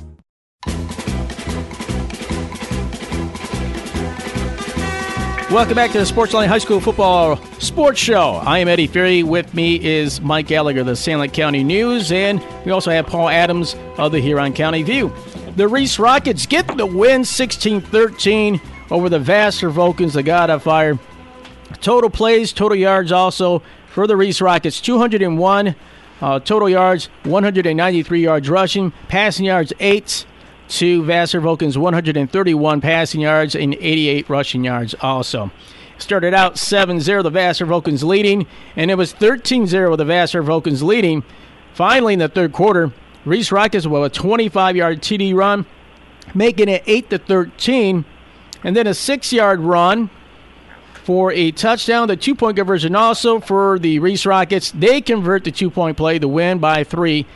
Welcome back to the Sportsline High School Football Sports Show. I am Eddie Ferry. With me is Mike Gallagher, the Sanilac County News, and we also have Paul Adams of the Huron County View. The Reese Rockets get the win 16-13 over the Vassar Vulcans, the God of Fire. Total plays, total yards also for the Reese Rockets, 201 total yards, 193 yards rushing, passing yards 8 to Vassar Vulcans, 131 passing yards and 88 rushing yards also. Started out 7-0, the Vassar Vulcans leading, and it was 13-0 with the Vassar Vulcans leading. Finally, in the third quarter, Reese Rockets with a 25-yard TD run, making it 8-13, and then a 6-yard run for a touchdown. The 2-point conversion also for the Reese Rockets. They convert the 2-point play to win by 3,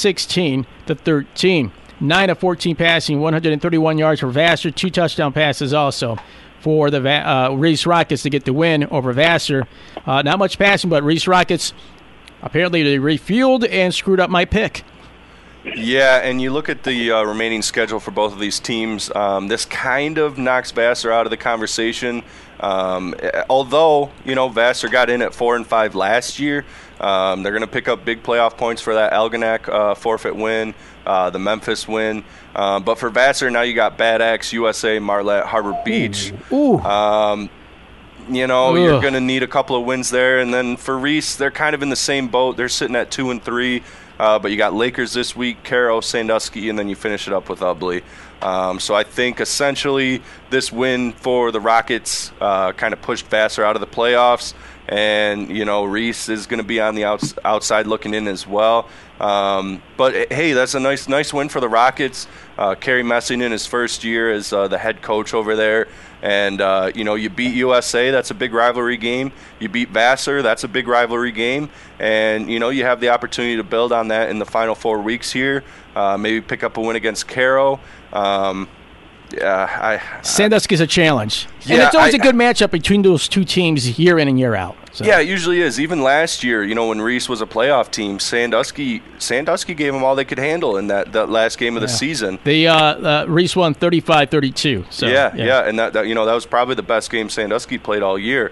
16-13. 9 of 14 passing, 131 yards for Vassar. 2 touchdown passes also for the Reese Rockets to get the win over Vassar. Not much passing, but Reese Rockets, apparently they refueled and screwed up my pick. Yeah, and you look at the remaining schedule for both of these teams. This kind of knocks Vassar out of the conversation. Although, Vassar got in at 4-5 last year. They're going to pick up big playoff points for that Algonac forfeit win, the Memphis win. But for Vassar, now you got Bad Axe, USA, Marlette, Harbor Beach. Ooh. You're going to need a couple of wins there. And then for Reese, they're kind of in the same boat. They're sitting at 2-3. But you got Lakers this week, Caro, Sandusky, and then you finish it up with Ubley. So I think essentially this win for the Rockets kind of pushed Vassar out of the playoffs. And, Reese is going to be on the outside looking in as well. But, hey, that's a nice win for the Rockets. Kerry Messing in his first year as the head coach over there. And, you beat USA, that's a big rivalry game. You beat Vassar, that's a big rivalry game. And, you have the opportunity to build on that in the final 4 weeks here. Maybe pick up a win against Caro. Sandusky's a challenge. Yeah, and it's always a good matchup between those two teams year in and year out. So. Yeah, it usually is. Even last year, when Reese was a playoff team, Sandusky gave them all they could handle in that last game of the season. Reese won 35-32. So yeah, and that was probably the best game Sandusky played all year.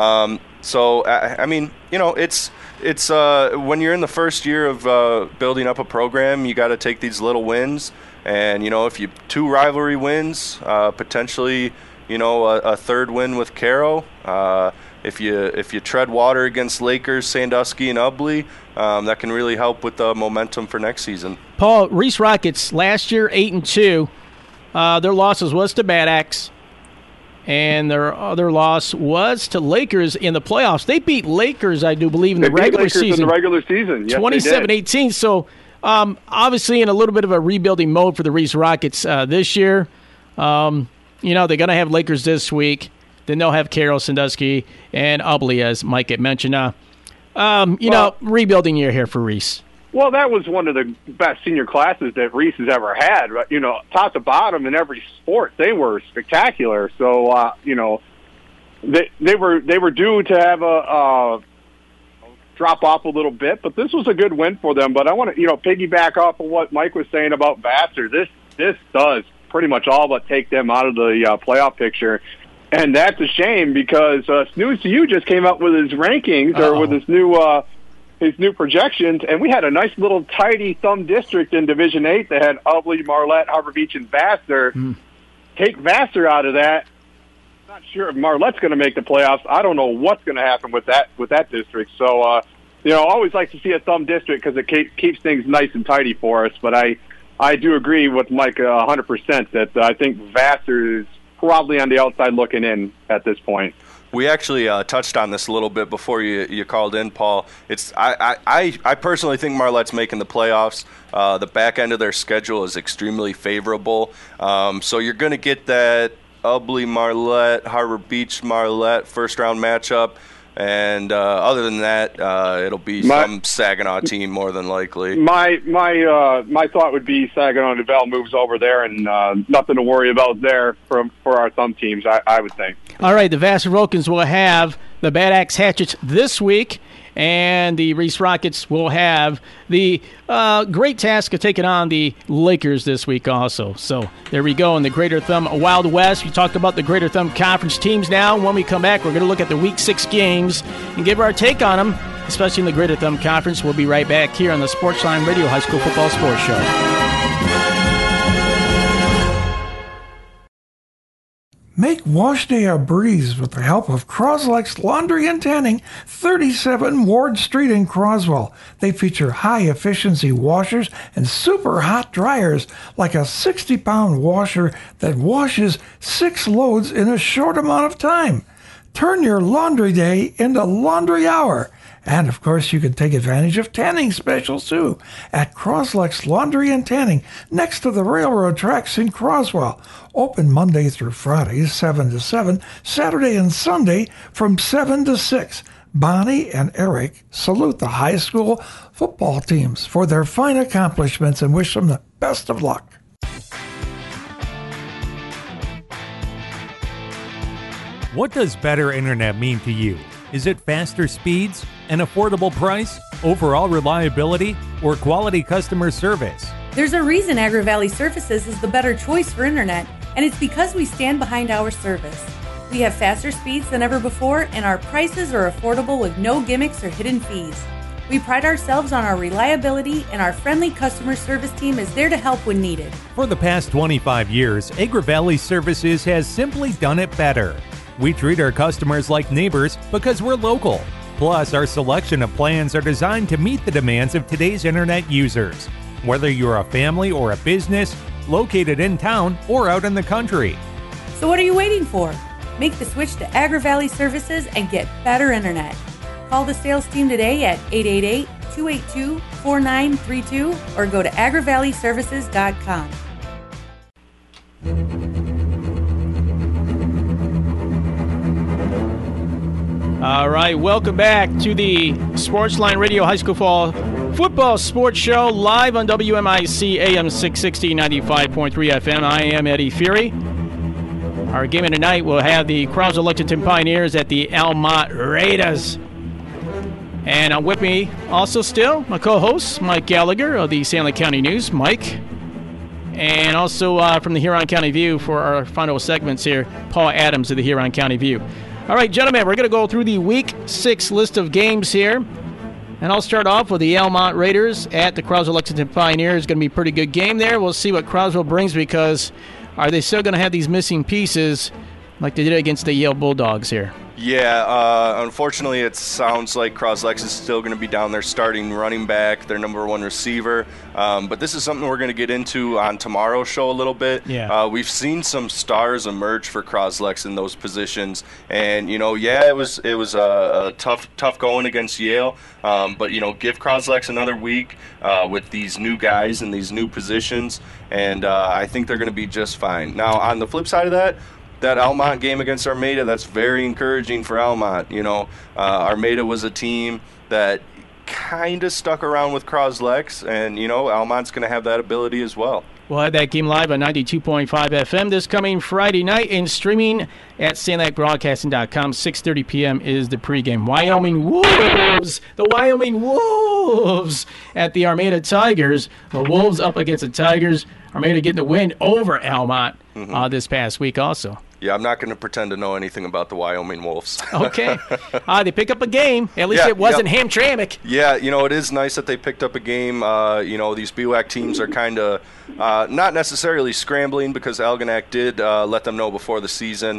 So I mean, it's when you're in the first year of building up a program, you got to take these little wins. And, if you 2 rivalry wins, potentially, a third win with Caro. If you tread water against Lakers, Sandusky, and Ubley, that can really help with the momentum for next season. Paul, Reese Rockets last year 8-2. Their losses was to Bad Axe, and their other loss was to Lakers in the playoffs. They beat Lakers, I do believe, in the regular season. In the regular season, yes, 27-18. So. Obviously in a little bit of a rebuilding mode for the Reese Rockets this year. They're going to have Lakers this week. Then they'll have Caro, Sandusky, and Ubley, as Mike had mentioned. Rebuilding year here for Reese. Well, that was one of the best senior classes that Reese has ever had. Top to bottom in every sport, they were spectacular. So, they were due to have a drop off a little bit, but this was a good win for them. But I want to, piggyback off of what Mike was saying about Vassar. This does pretty much all but take them out of the playoff picture, and that's a shame because Snooze to You just came up with his rankings or with his new projections, and we had a nice little tidy thumb district in Division 8 that had Ubley, Marlette, Harbor Beach, and Vassar. Take Vassar out of that. Not sure if Marlette's going to make the playoffs. I don't know what's going to happen with that district. So, always like to see a thumb district because it keeps things nice and tidy for us. But I do agree with Mike 100% that I think Vassar is probably on the outside looking in at this point. We actually touched on this a little bit before you called in, Paul. I personally think Marlette's making the playoffs. The back end of their schedule is extremely favorable. So you're going to get that Ubly Marlette, Harbor Beach Marlette first-round matchup. And other than that, it'll be some Saginaw team more than likely. My thought would be Saginaw Novell moves over there, and nothing to worry about there for our thumb teams, I would think. All right, the Vassar Wilkins will have the Bad Axe Hatchets this week, and the Reese Rockets will have the great task of taking on the Lakers this week also. So there we go in the Greater Thumb Wild West. We talked about the Greater Thumb Conference teams now. When we come back, we're going to look at the Week 6 games and give our take on them, especially in the Greater Thumb Conference. We'll be right back here on the Sportsline Radio High School Football Sports Show. Make wash day a breeze with the help of Croslex Laundry and Tanning, 37 Ward Street in Croswell. They feature high-efficiency washers and super hot dryers, like a 60-pound washer that washes 6 loads in a short amount of time. Turn your laundry day into laundry hour. And, of course, you can take advantage of tanning specials, too, at Croslex Laundry and Tanning, next to the railroad tracks in Croswell. Open Monday through Friday, 7 to 7, Saturday and Sunday from 7 to 6. Bonnie and Eric salute the high school football teams for their fine accomplishments and wish them the best of luck. What does better internet mean to you? Is it faster speeds, an affordable price, overall reliability, or quality customer service? There's a reason AgriValley Services is the better choice for internet, and it's because we stand behind our service. We have faster speeds than ever before, and our prices are affordable with no gimmicks or hidden fees. We pride ourselves on our reliability, and our friendly customer service team is there to help when needed. For the past 25 years, AgriValley Services has simply done it better. We treat our customers like neighbors because we're local. Plus, our selection of plans are designed to meet the demands of today's internet users, whether you're a family or a business, located in town or out in the country. So what are you waiting for? Make the switch to AgriValley Services and get better internet. Call the sales team today at 888-282-4932 or go to agrivalleyservices.com. All right, welcome back to the Sportsline Radio High School Football Sports Show, live on WMIC AM 660, 95.3 FM. I am Eddie Fury. Our game of tonight will have the Croswell Lexington Pioneers at the Almont Raiders. And with me also still, my co-host, Mike Gallagher of the St. Louis County News. Mike. And also from the Huron County View for our final segments here, Paul Adams of the Huron County View. All right, gentlemen, we're going to go through the Week 6 list of games here. And I'll start off with the Almont Raiders at the Croswell Lexington Pioneers. It's going to be a pretty good game there. We'll see what Croswell brings, because are they still going to have these missing pieces like they did against the Yale Bulldogs here? Yeah, unfortunately, it sounds like Croslex is still going to be down there starting running back, their number one receiver. But this is something we're going to get into on tomorrow's show a little bit. Yeah. We've seen some stars emerge for Croslex in those positions. And, it was a tough going against Yale. But, give Croslex another week with these new guys and these new positions. And I think they're going to be just fine. Now, on the flip side of that Almont game against Armada, that's very encouraging for Almont. Armada was a team that kind of stuck around with Croslex, and, Almont's going to have that ability as well. We'll have that game live on 92.5 FM this coming Friday night and streaming at SandLakBroadcasting.com. 6:30 p.m. is the pregame. Wyoming Wolves! The Wyoming Wolves at the Armada Tigers. The Wolves up against the Tigers. Armada getting the win over Almont this past week also. Yeah, I'm not going to pretend to know anything about the Wyoming Wolves. Okay. They pick up a game. At least it wasn't Hamtramck. Yeah, it is nice that they picked up a game. These BWAC teams are kind of not necessarily scrambling, because Algonac did let them know before the season.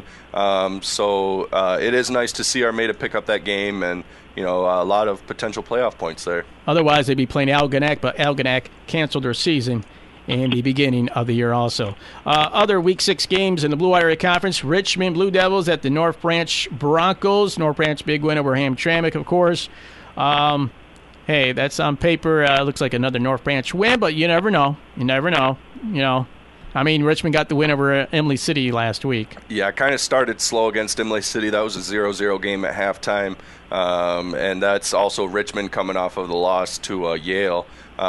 So it is nice to see Armada pick up that game, and, a lot of potential playoff points there. Otherwise, they'd be playing Algonac, but Algonac canceled their season. in the beginning of the year also. Other Week 6 games in the Blue Water Area Conference, Richmond Blue Devils at the North Branch Broncos. North Branch big win over Hamtramck, of course. Hey, that's on paper. Looks like another North Branch win, but you never know. You never know. I mean, Richmond got the win over Emily City last week. Yeah, kind of started slow against Emily City. That was a 0-0 game at halftime. And that's also Richmond coming off of the loss to Yale.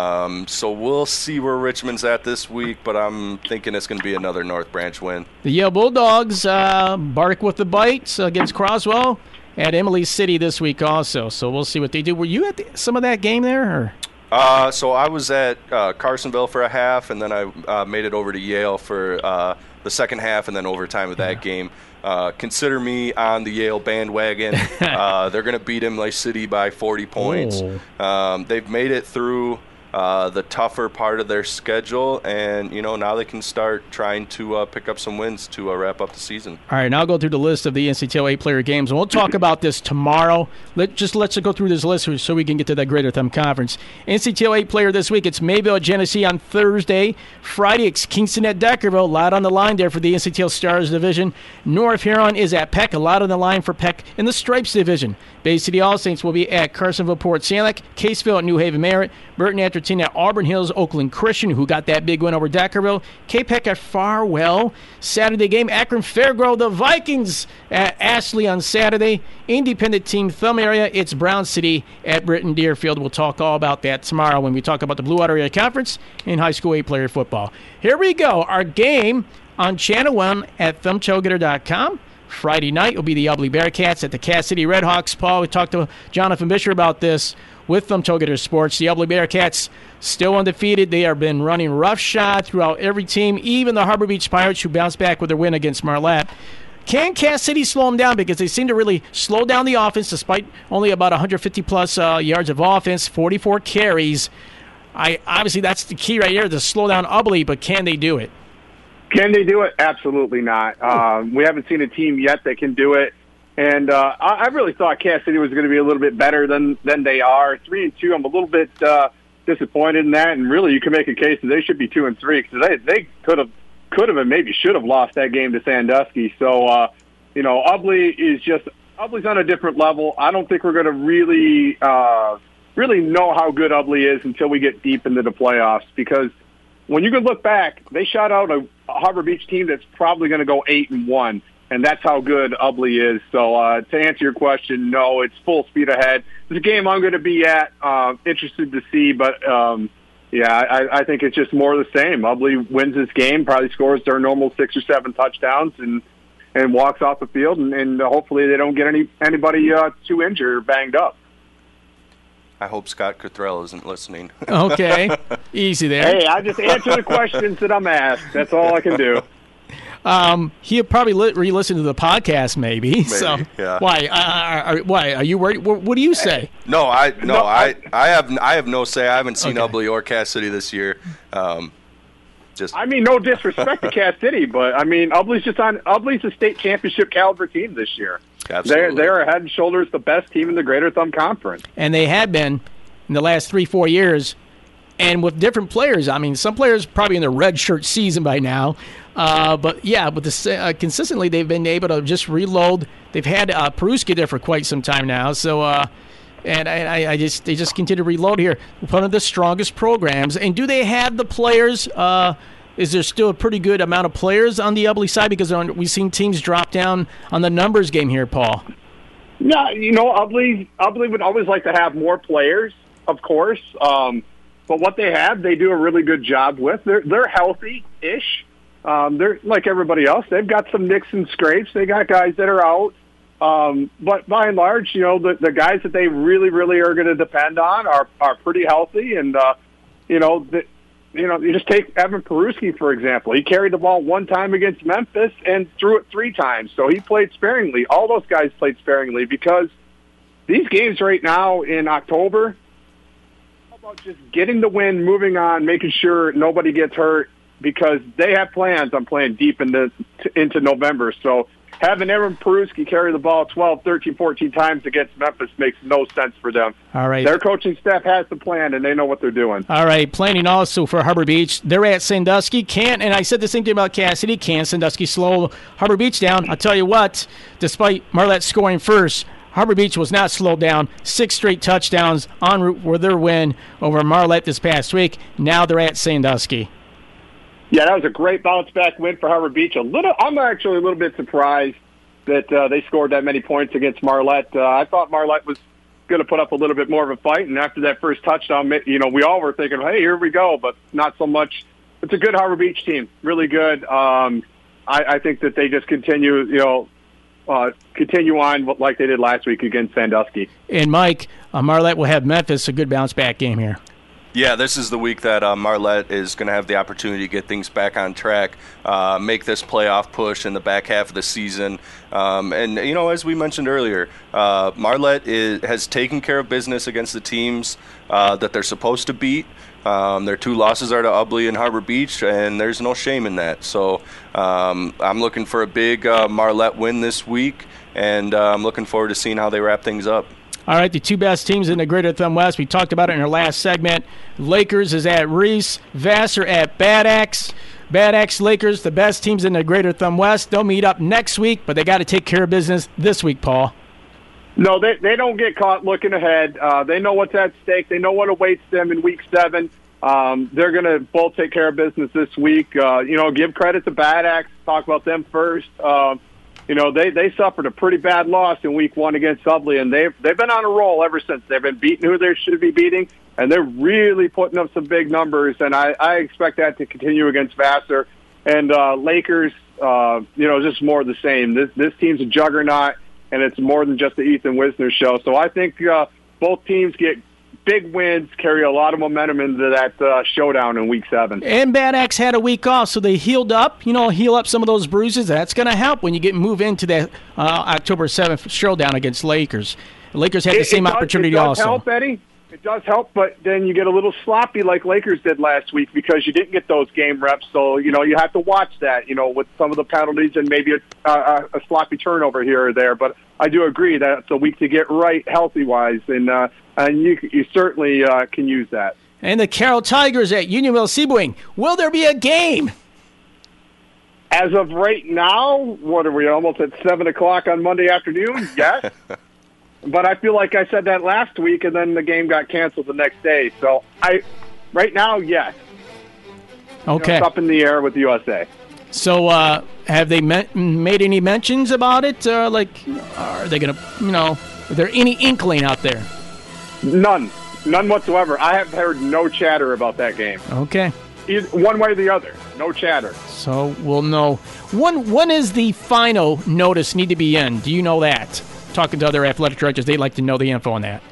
So we'll see where Richmond's at this week, but I'm thinking it's going to be another North Branch win. The Yale Bulldogs bark with the bite against Croswell at Emily City this week also. So we'll see what they do. Were you at some of that game there? Or? So I was at Carsonville for a half, and then I made it over to Yale for the second half and then overtime of that game. Consider me on the Yale bandwagon. They're going to beat Emily City by 40 points. They've made it through the tougher part of their schedule, and now they can start trying to pick up some wins to wrap up the season. All right, now I'll go through the list of the NCTL 8-player games, and we'll talk about this tomorrow. Let's go through this list so we can get to that Greater Thumb Conference. NCTL 8-player this week, it's Mayville at Genesee on Thursday. Friday, it's Kingston at Deckerville. A lot on the line there for the NCTL Stars Division. North Huron is at Peck. A lot on the line for Peck in the Stripes Division. Bay City All Saints will be at Carsonville Port Sanilac. Caseville at New Haven Merritt. Burton Atherton at Auburn Hills Oakland Christian, who got that big win over Deckerville. K-Peck at Farwell. Saturday game, Akron Fairgrove. The Vikings at Ashley on Saturday. Independent team Thumb area, it's Brown City at Britton Deerfield. We'll talk all about that tomorrow when we talk about the Blue Water Area Conference in high school 8-player football. Here we go. Our game on Channel 1 at thumbtailgetter.com. Friday night will be the Ubly Bearcats at the Cass City Redhawks. Paul, we talked to Jonathan Bisher about this with Thumbtailgetter Sports. The Ubly Bearcats still undefeated. They have been running roughshod throughout every team, even the Harbor Beach Pirates, who bounced back with their win against Marlatte. Can Cass City slow them down? Because they seem to really slow down the offense despite only about 150-plus yards of offense, 44 carries. Obviously, that's the key right here, to slow down Ubly, but can they do it? Can they do it? Absolutely not. We haven't seen a team yet that can do it. And I really thought Cass City was going to be a little bit better than they are. 3-2, I'm a little bit disappointed in that. And really, you can make a case that they should be 2-3 because they could have and maybe should have lost that game to Sandusky. So, Ubly's on a different level. I don't think we're going to really know how good Ubly is until we get deep into the playoffs, because when you can look back, they shot out a Harbor Beach team that's probably going to go 8-1, and that's how good Ubly is. So to answer your question, no, it's full speed ahead. It's a game I'm going to be interested to see, but I think it's just more of the same. Ubly wins this game, probably scores their normal 6 or 7 touchdowns, and walks off the field, and hopefully they don't get anybody too injured or banged up. I hope Scott Cottrell isn't listening. Okay, easy there. Hey, I just answer the questions that I'm asked. That's all I can do. He'll probably re-listen to the podcast, maybe. So yeah. Why? Why are you worried? What do you say? No, I have no say. I haven't seen Ubly or Cass City this year. No disrespect to Cass City, but I mean Ubly's a state championship caliber team this year. Absolutely. They're head and shoulders the best team in the Greater Thumb Conference. And they have been in the last 3-4 years, and with different players. I mean, some players probably in their red shirt season by now. But consistently they've been able to just reload. They've had Peruski there for quite some time now. So, they just continue to reload here. One of the strongest programs. And do they have the players? Is there still a pretty good amount of players on the Ubly side? Because we've seen teams drop down on the numbers game here, Paul. Yeah, Ubly would always like to have more players, of course. But what they have, they do a really good job with. They're healthy-ish. They're like everybody else. They've got some nicks and scrapes. They got guys that are out. But by and large, the guys that they really, really are going to depend on are pretty healthy. And, you just take Evan Peruski, for example. He carried the ball one time against Memphis and threw it 3 times. So he played sparingly. All those guys played sparingly because these games right now in October, how about just getting the win, moving on, making sure nobody gets hurt, because they have plans on playing deep into November. So having Aaron Peruski carry the ball 12, 13, 14 times against Memphis makes no sense for them. All right. Their coaching staff has the plan, and they know what they're doing. All right, planning also for Harbor Beach. They're at Sandusky. And I said the same thing about Cassidy. Can Sandusky slow Harbor Beach down? I'll tell you what, despite Marlette scoring first, Harbor Beach was not slowed down. 6 straight touchdowns en route for their win over Marlette this past week. Now they're at Sandusky. Yeah, that was a great bounce-back win for Harbor Beach. I'm actually a little bit surprised that they scored that many points against Marlette. I thought Marlette was going to put up a little bit more of a fight, and after that first touchdown, we all were thinking, hey, here we go, but not so much. It's a good Harbor Beach team, really good. I think that they just continue on like they did last week against Sandusky. And, Mike, Marlette will have Memphis, a good bounce-back game here. Yeah, this is the week that Marlette is going to have the opportunity to get things back on track, make this playoff push in the back half of the season. And, as we mentioned earlier, Marlette has taken care of business against the teams that they're supposed to beat. Their 2 losses are to Ubly and Harbor Beach, and there's no shame in that. So I'm looking for a big Marlette win this week, and I'm looking forward to seeing how they wrap things up. All right, the 2 best teams in the Greater Thumb West. We talked about it in our last segment. Lakers is at Reese. Vassar at Bad Axe. Bad Axe Lakers, the best teams in the Greater Thumb West. They'll meet up next week, but they got to take care of business this week, Paul. No, they don't get caught looking ahead. They know what's at stake. They know what awaits them in Week 7. They're going to both take care of business this week. Give credit to Bad Axe. Talk about them first. They suffered a pretty bad loss in Week 1 against Ubly, and they've been on a roll ever since. They've been beating who they should be beating, and they're really putting up some big numbers, and I expect that to continue against Vassar. And Lakers, just more of the same. This team's a juggernaut, and it's more than just the Ethan Wisner show. So I think both teams get big wins, carry a lot of momentum into that showdown in Week 7. And Bad Axe had a week off, so they healed up. Heal up some of those bruises. That's going to help when you move into that October 7th showdown against Lakers. The Lakers had the same opportunity also. It does help, Eddie. It does help, but then you get a little sloppy like Lakers did last week because you didn't get those game reps. So, you have to watch that, with some of the penalties and maybe a sloppy turnover here or there. But I do agree that it's a week to get right healthy-wise, and you certainly can use that. And the Carroll Tigers at Unionville Sebring. Will there be a game? As of right now, what are we, almost at 7 o'clock on Monday afternoon? Yes. But I feel like I said that last week, and then the game got canceled the next day. So right now, yes. Okay. It's up in the air with USA. So have they made any mentions about it? Are they going to, is there any inkling out there? None whatsoever. I have heard no chatter about that game. Okay. One way or the other, no chatter. So we'll know. When is the final notice need to be in? Do you know that? Talking to other athletic directors, they'd like to know the info on that.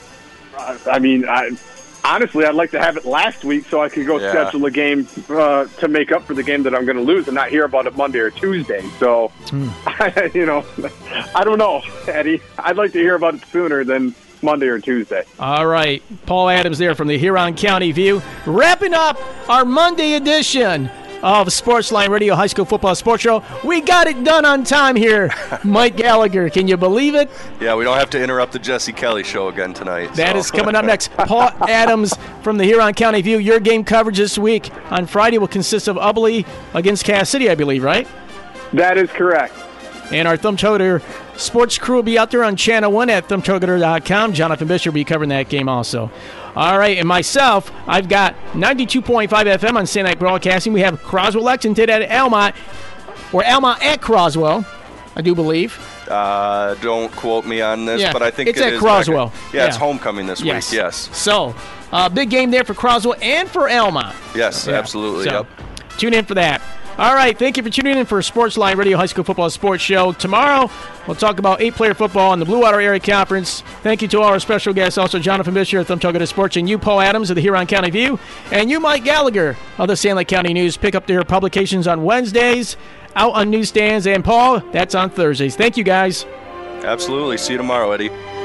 Honestly, I'd like to have it last week so I could go schedule a game to make up for the game that I'm going to lose and not hear about it Monday or Tuesday. So, I don't know, Eddie. I'd like to hear about it sooner than Monday or Tuesday. All right. Paul Adams there from the Huron County View. Wrapping up our Monday edition of Sportsline Radio High School Football Sports Show. We got it done on time here. Mike Gallagher, can you believe it? Yeah, we don't have to interrupt the Jesse Kelly show again tonight. That is coming up next. Paul Adams from the Huron County View. Your game coverage this week on Friday will consist of Ubly against Cass City, I believe, right? That is correct. And our Thumb Toter sports crew will be out there on Channel 1 at thumbtoter.com. Jonathan Bishop will be covering that game also. All right, and myself, I've got 92.5 FM on St. Night Broadcasting. We have Croswell Lexington at Almont, or Almont at Croswell, I do believe. Don't quote me on this, but I think it's at Croswell. It's homecoming this week, yes. So, big game there for Croswell and for Almont. Yes, absolutely, so, tune in for that. All right, thank you for tuning in for Sportsline Radio High School Football Sports Show. Tomorrow, we'll talk about 8-player football in the Blue Water Area Conference. Thank you to all our special guests, also Jonathan Bishop of Thumb Toter Sports, and you, Paul Adams of the Huron County View, and you, Mike Gallagher of the St. Lake County News. Pick up their publications on Wednesdays, out on newsstands, and Paul, that's on Thursdays. Thank you, guys. Absolutely. See you tomorrow, Eddie.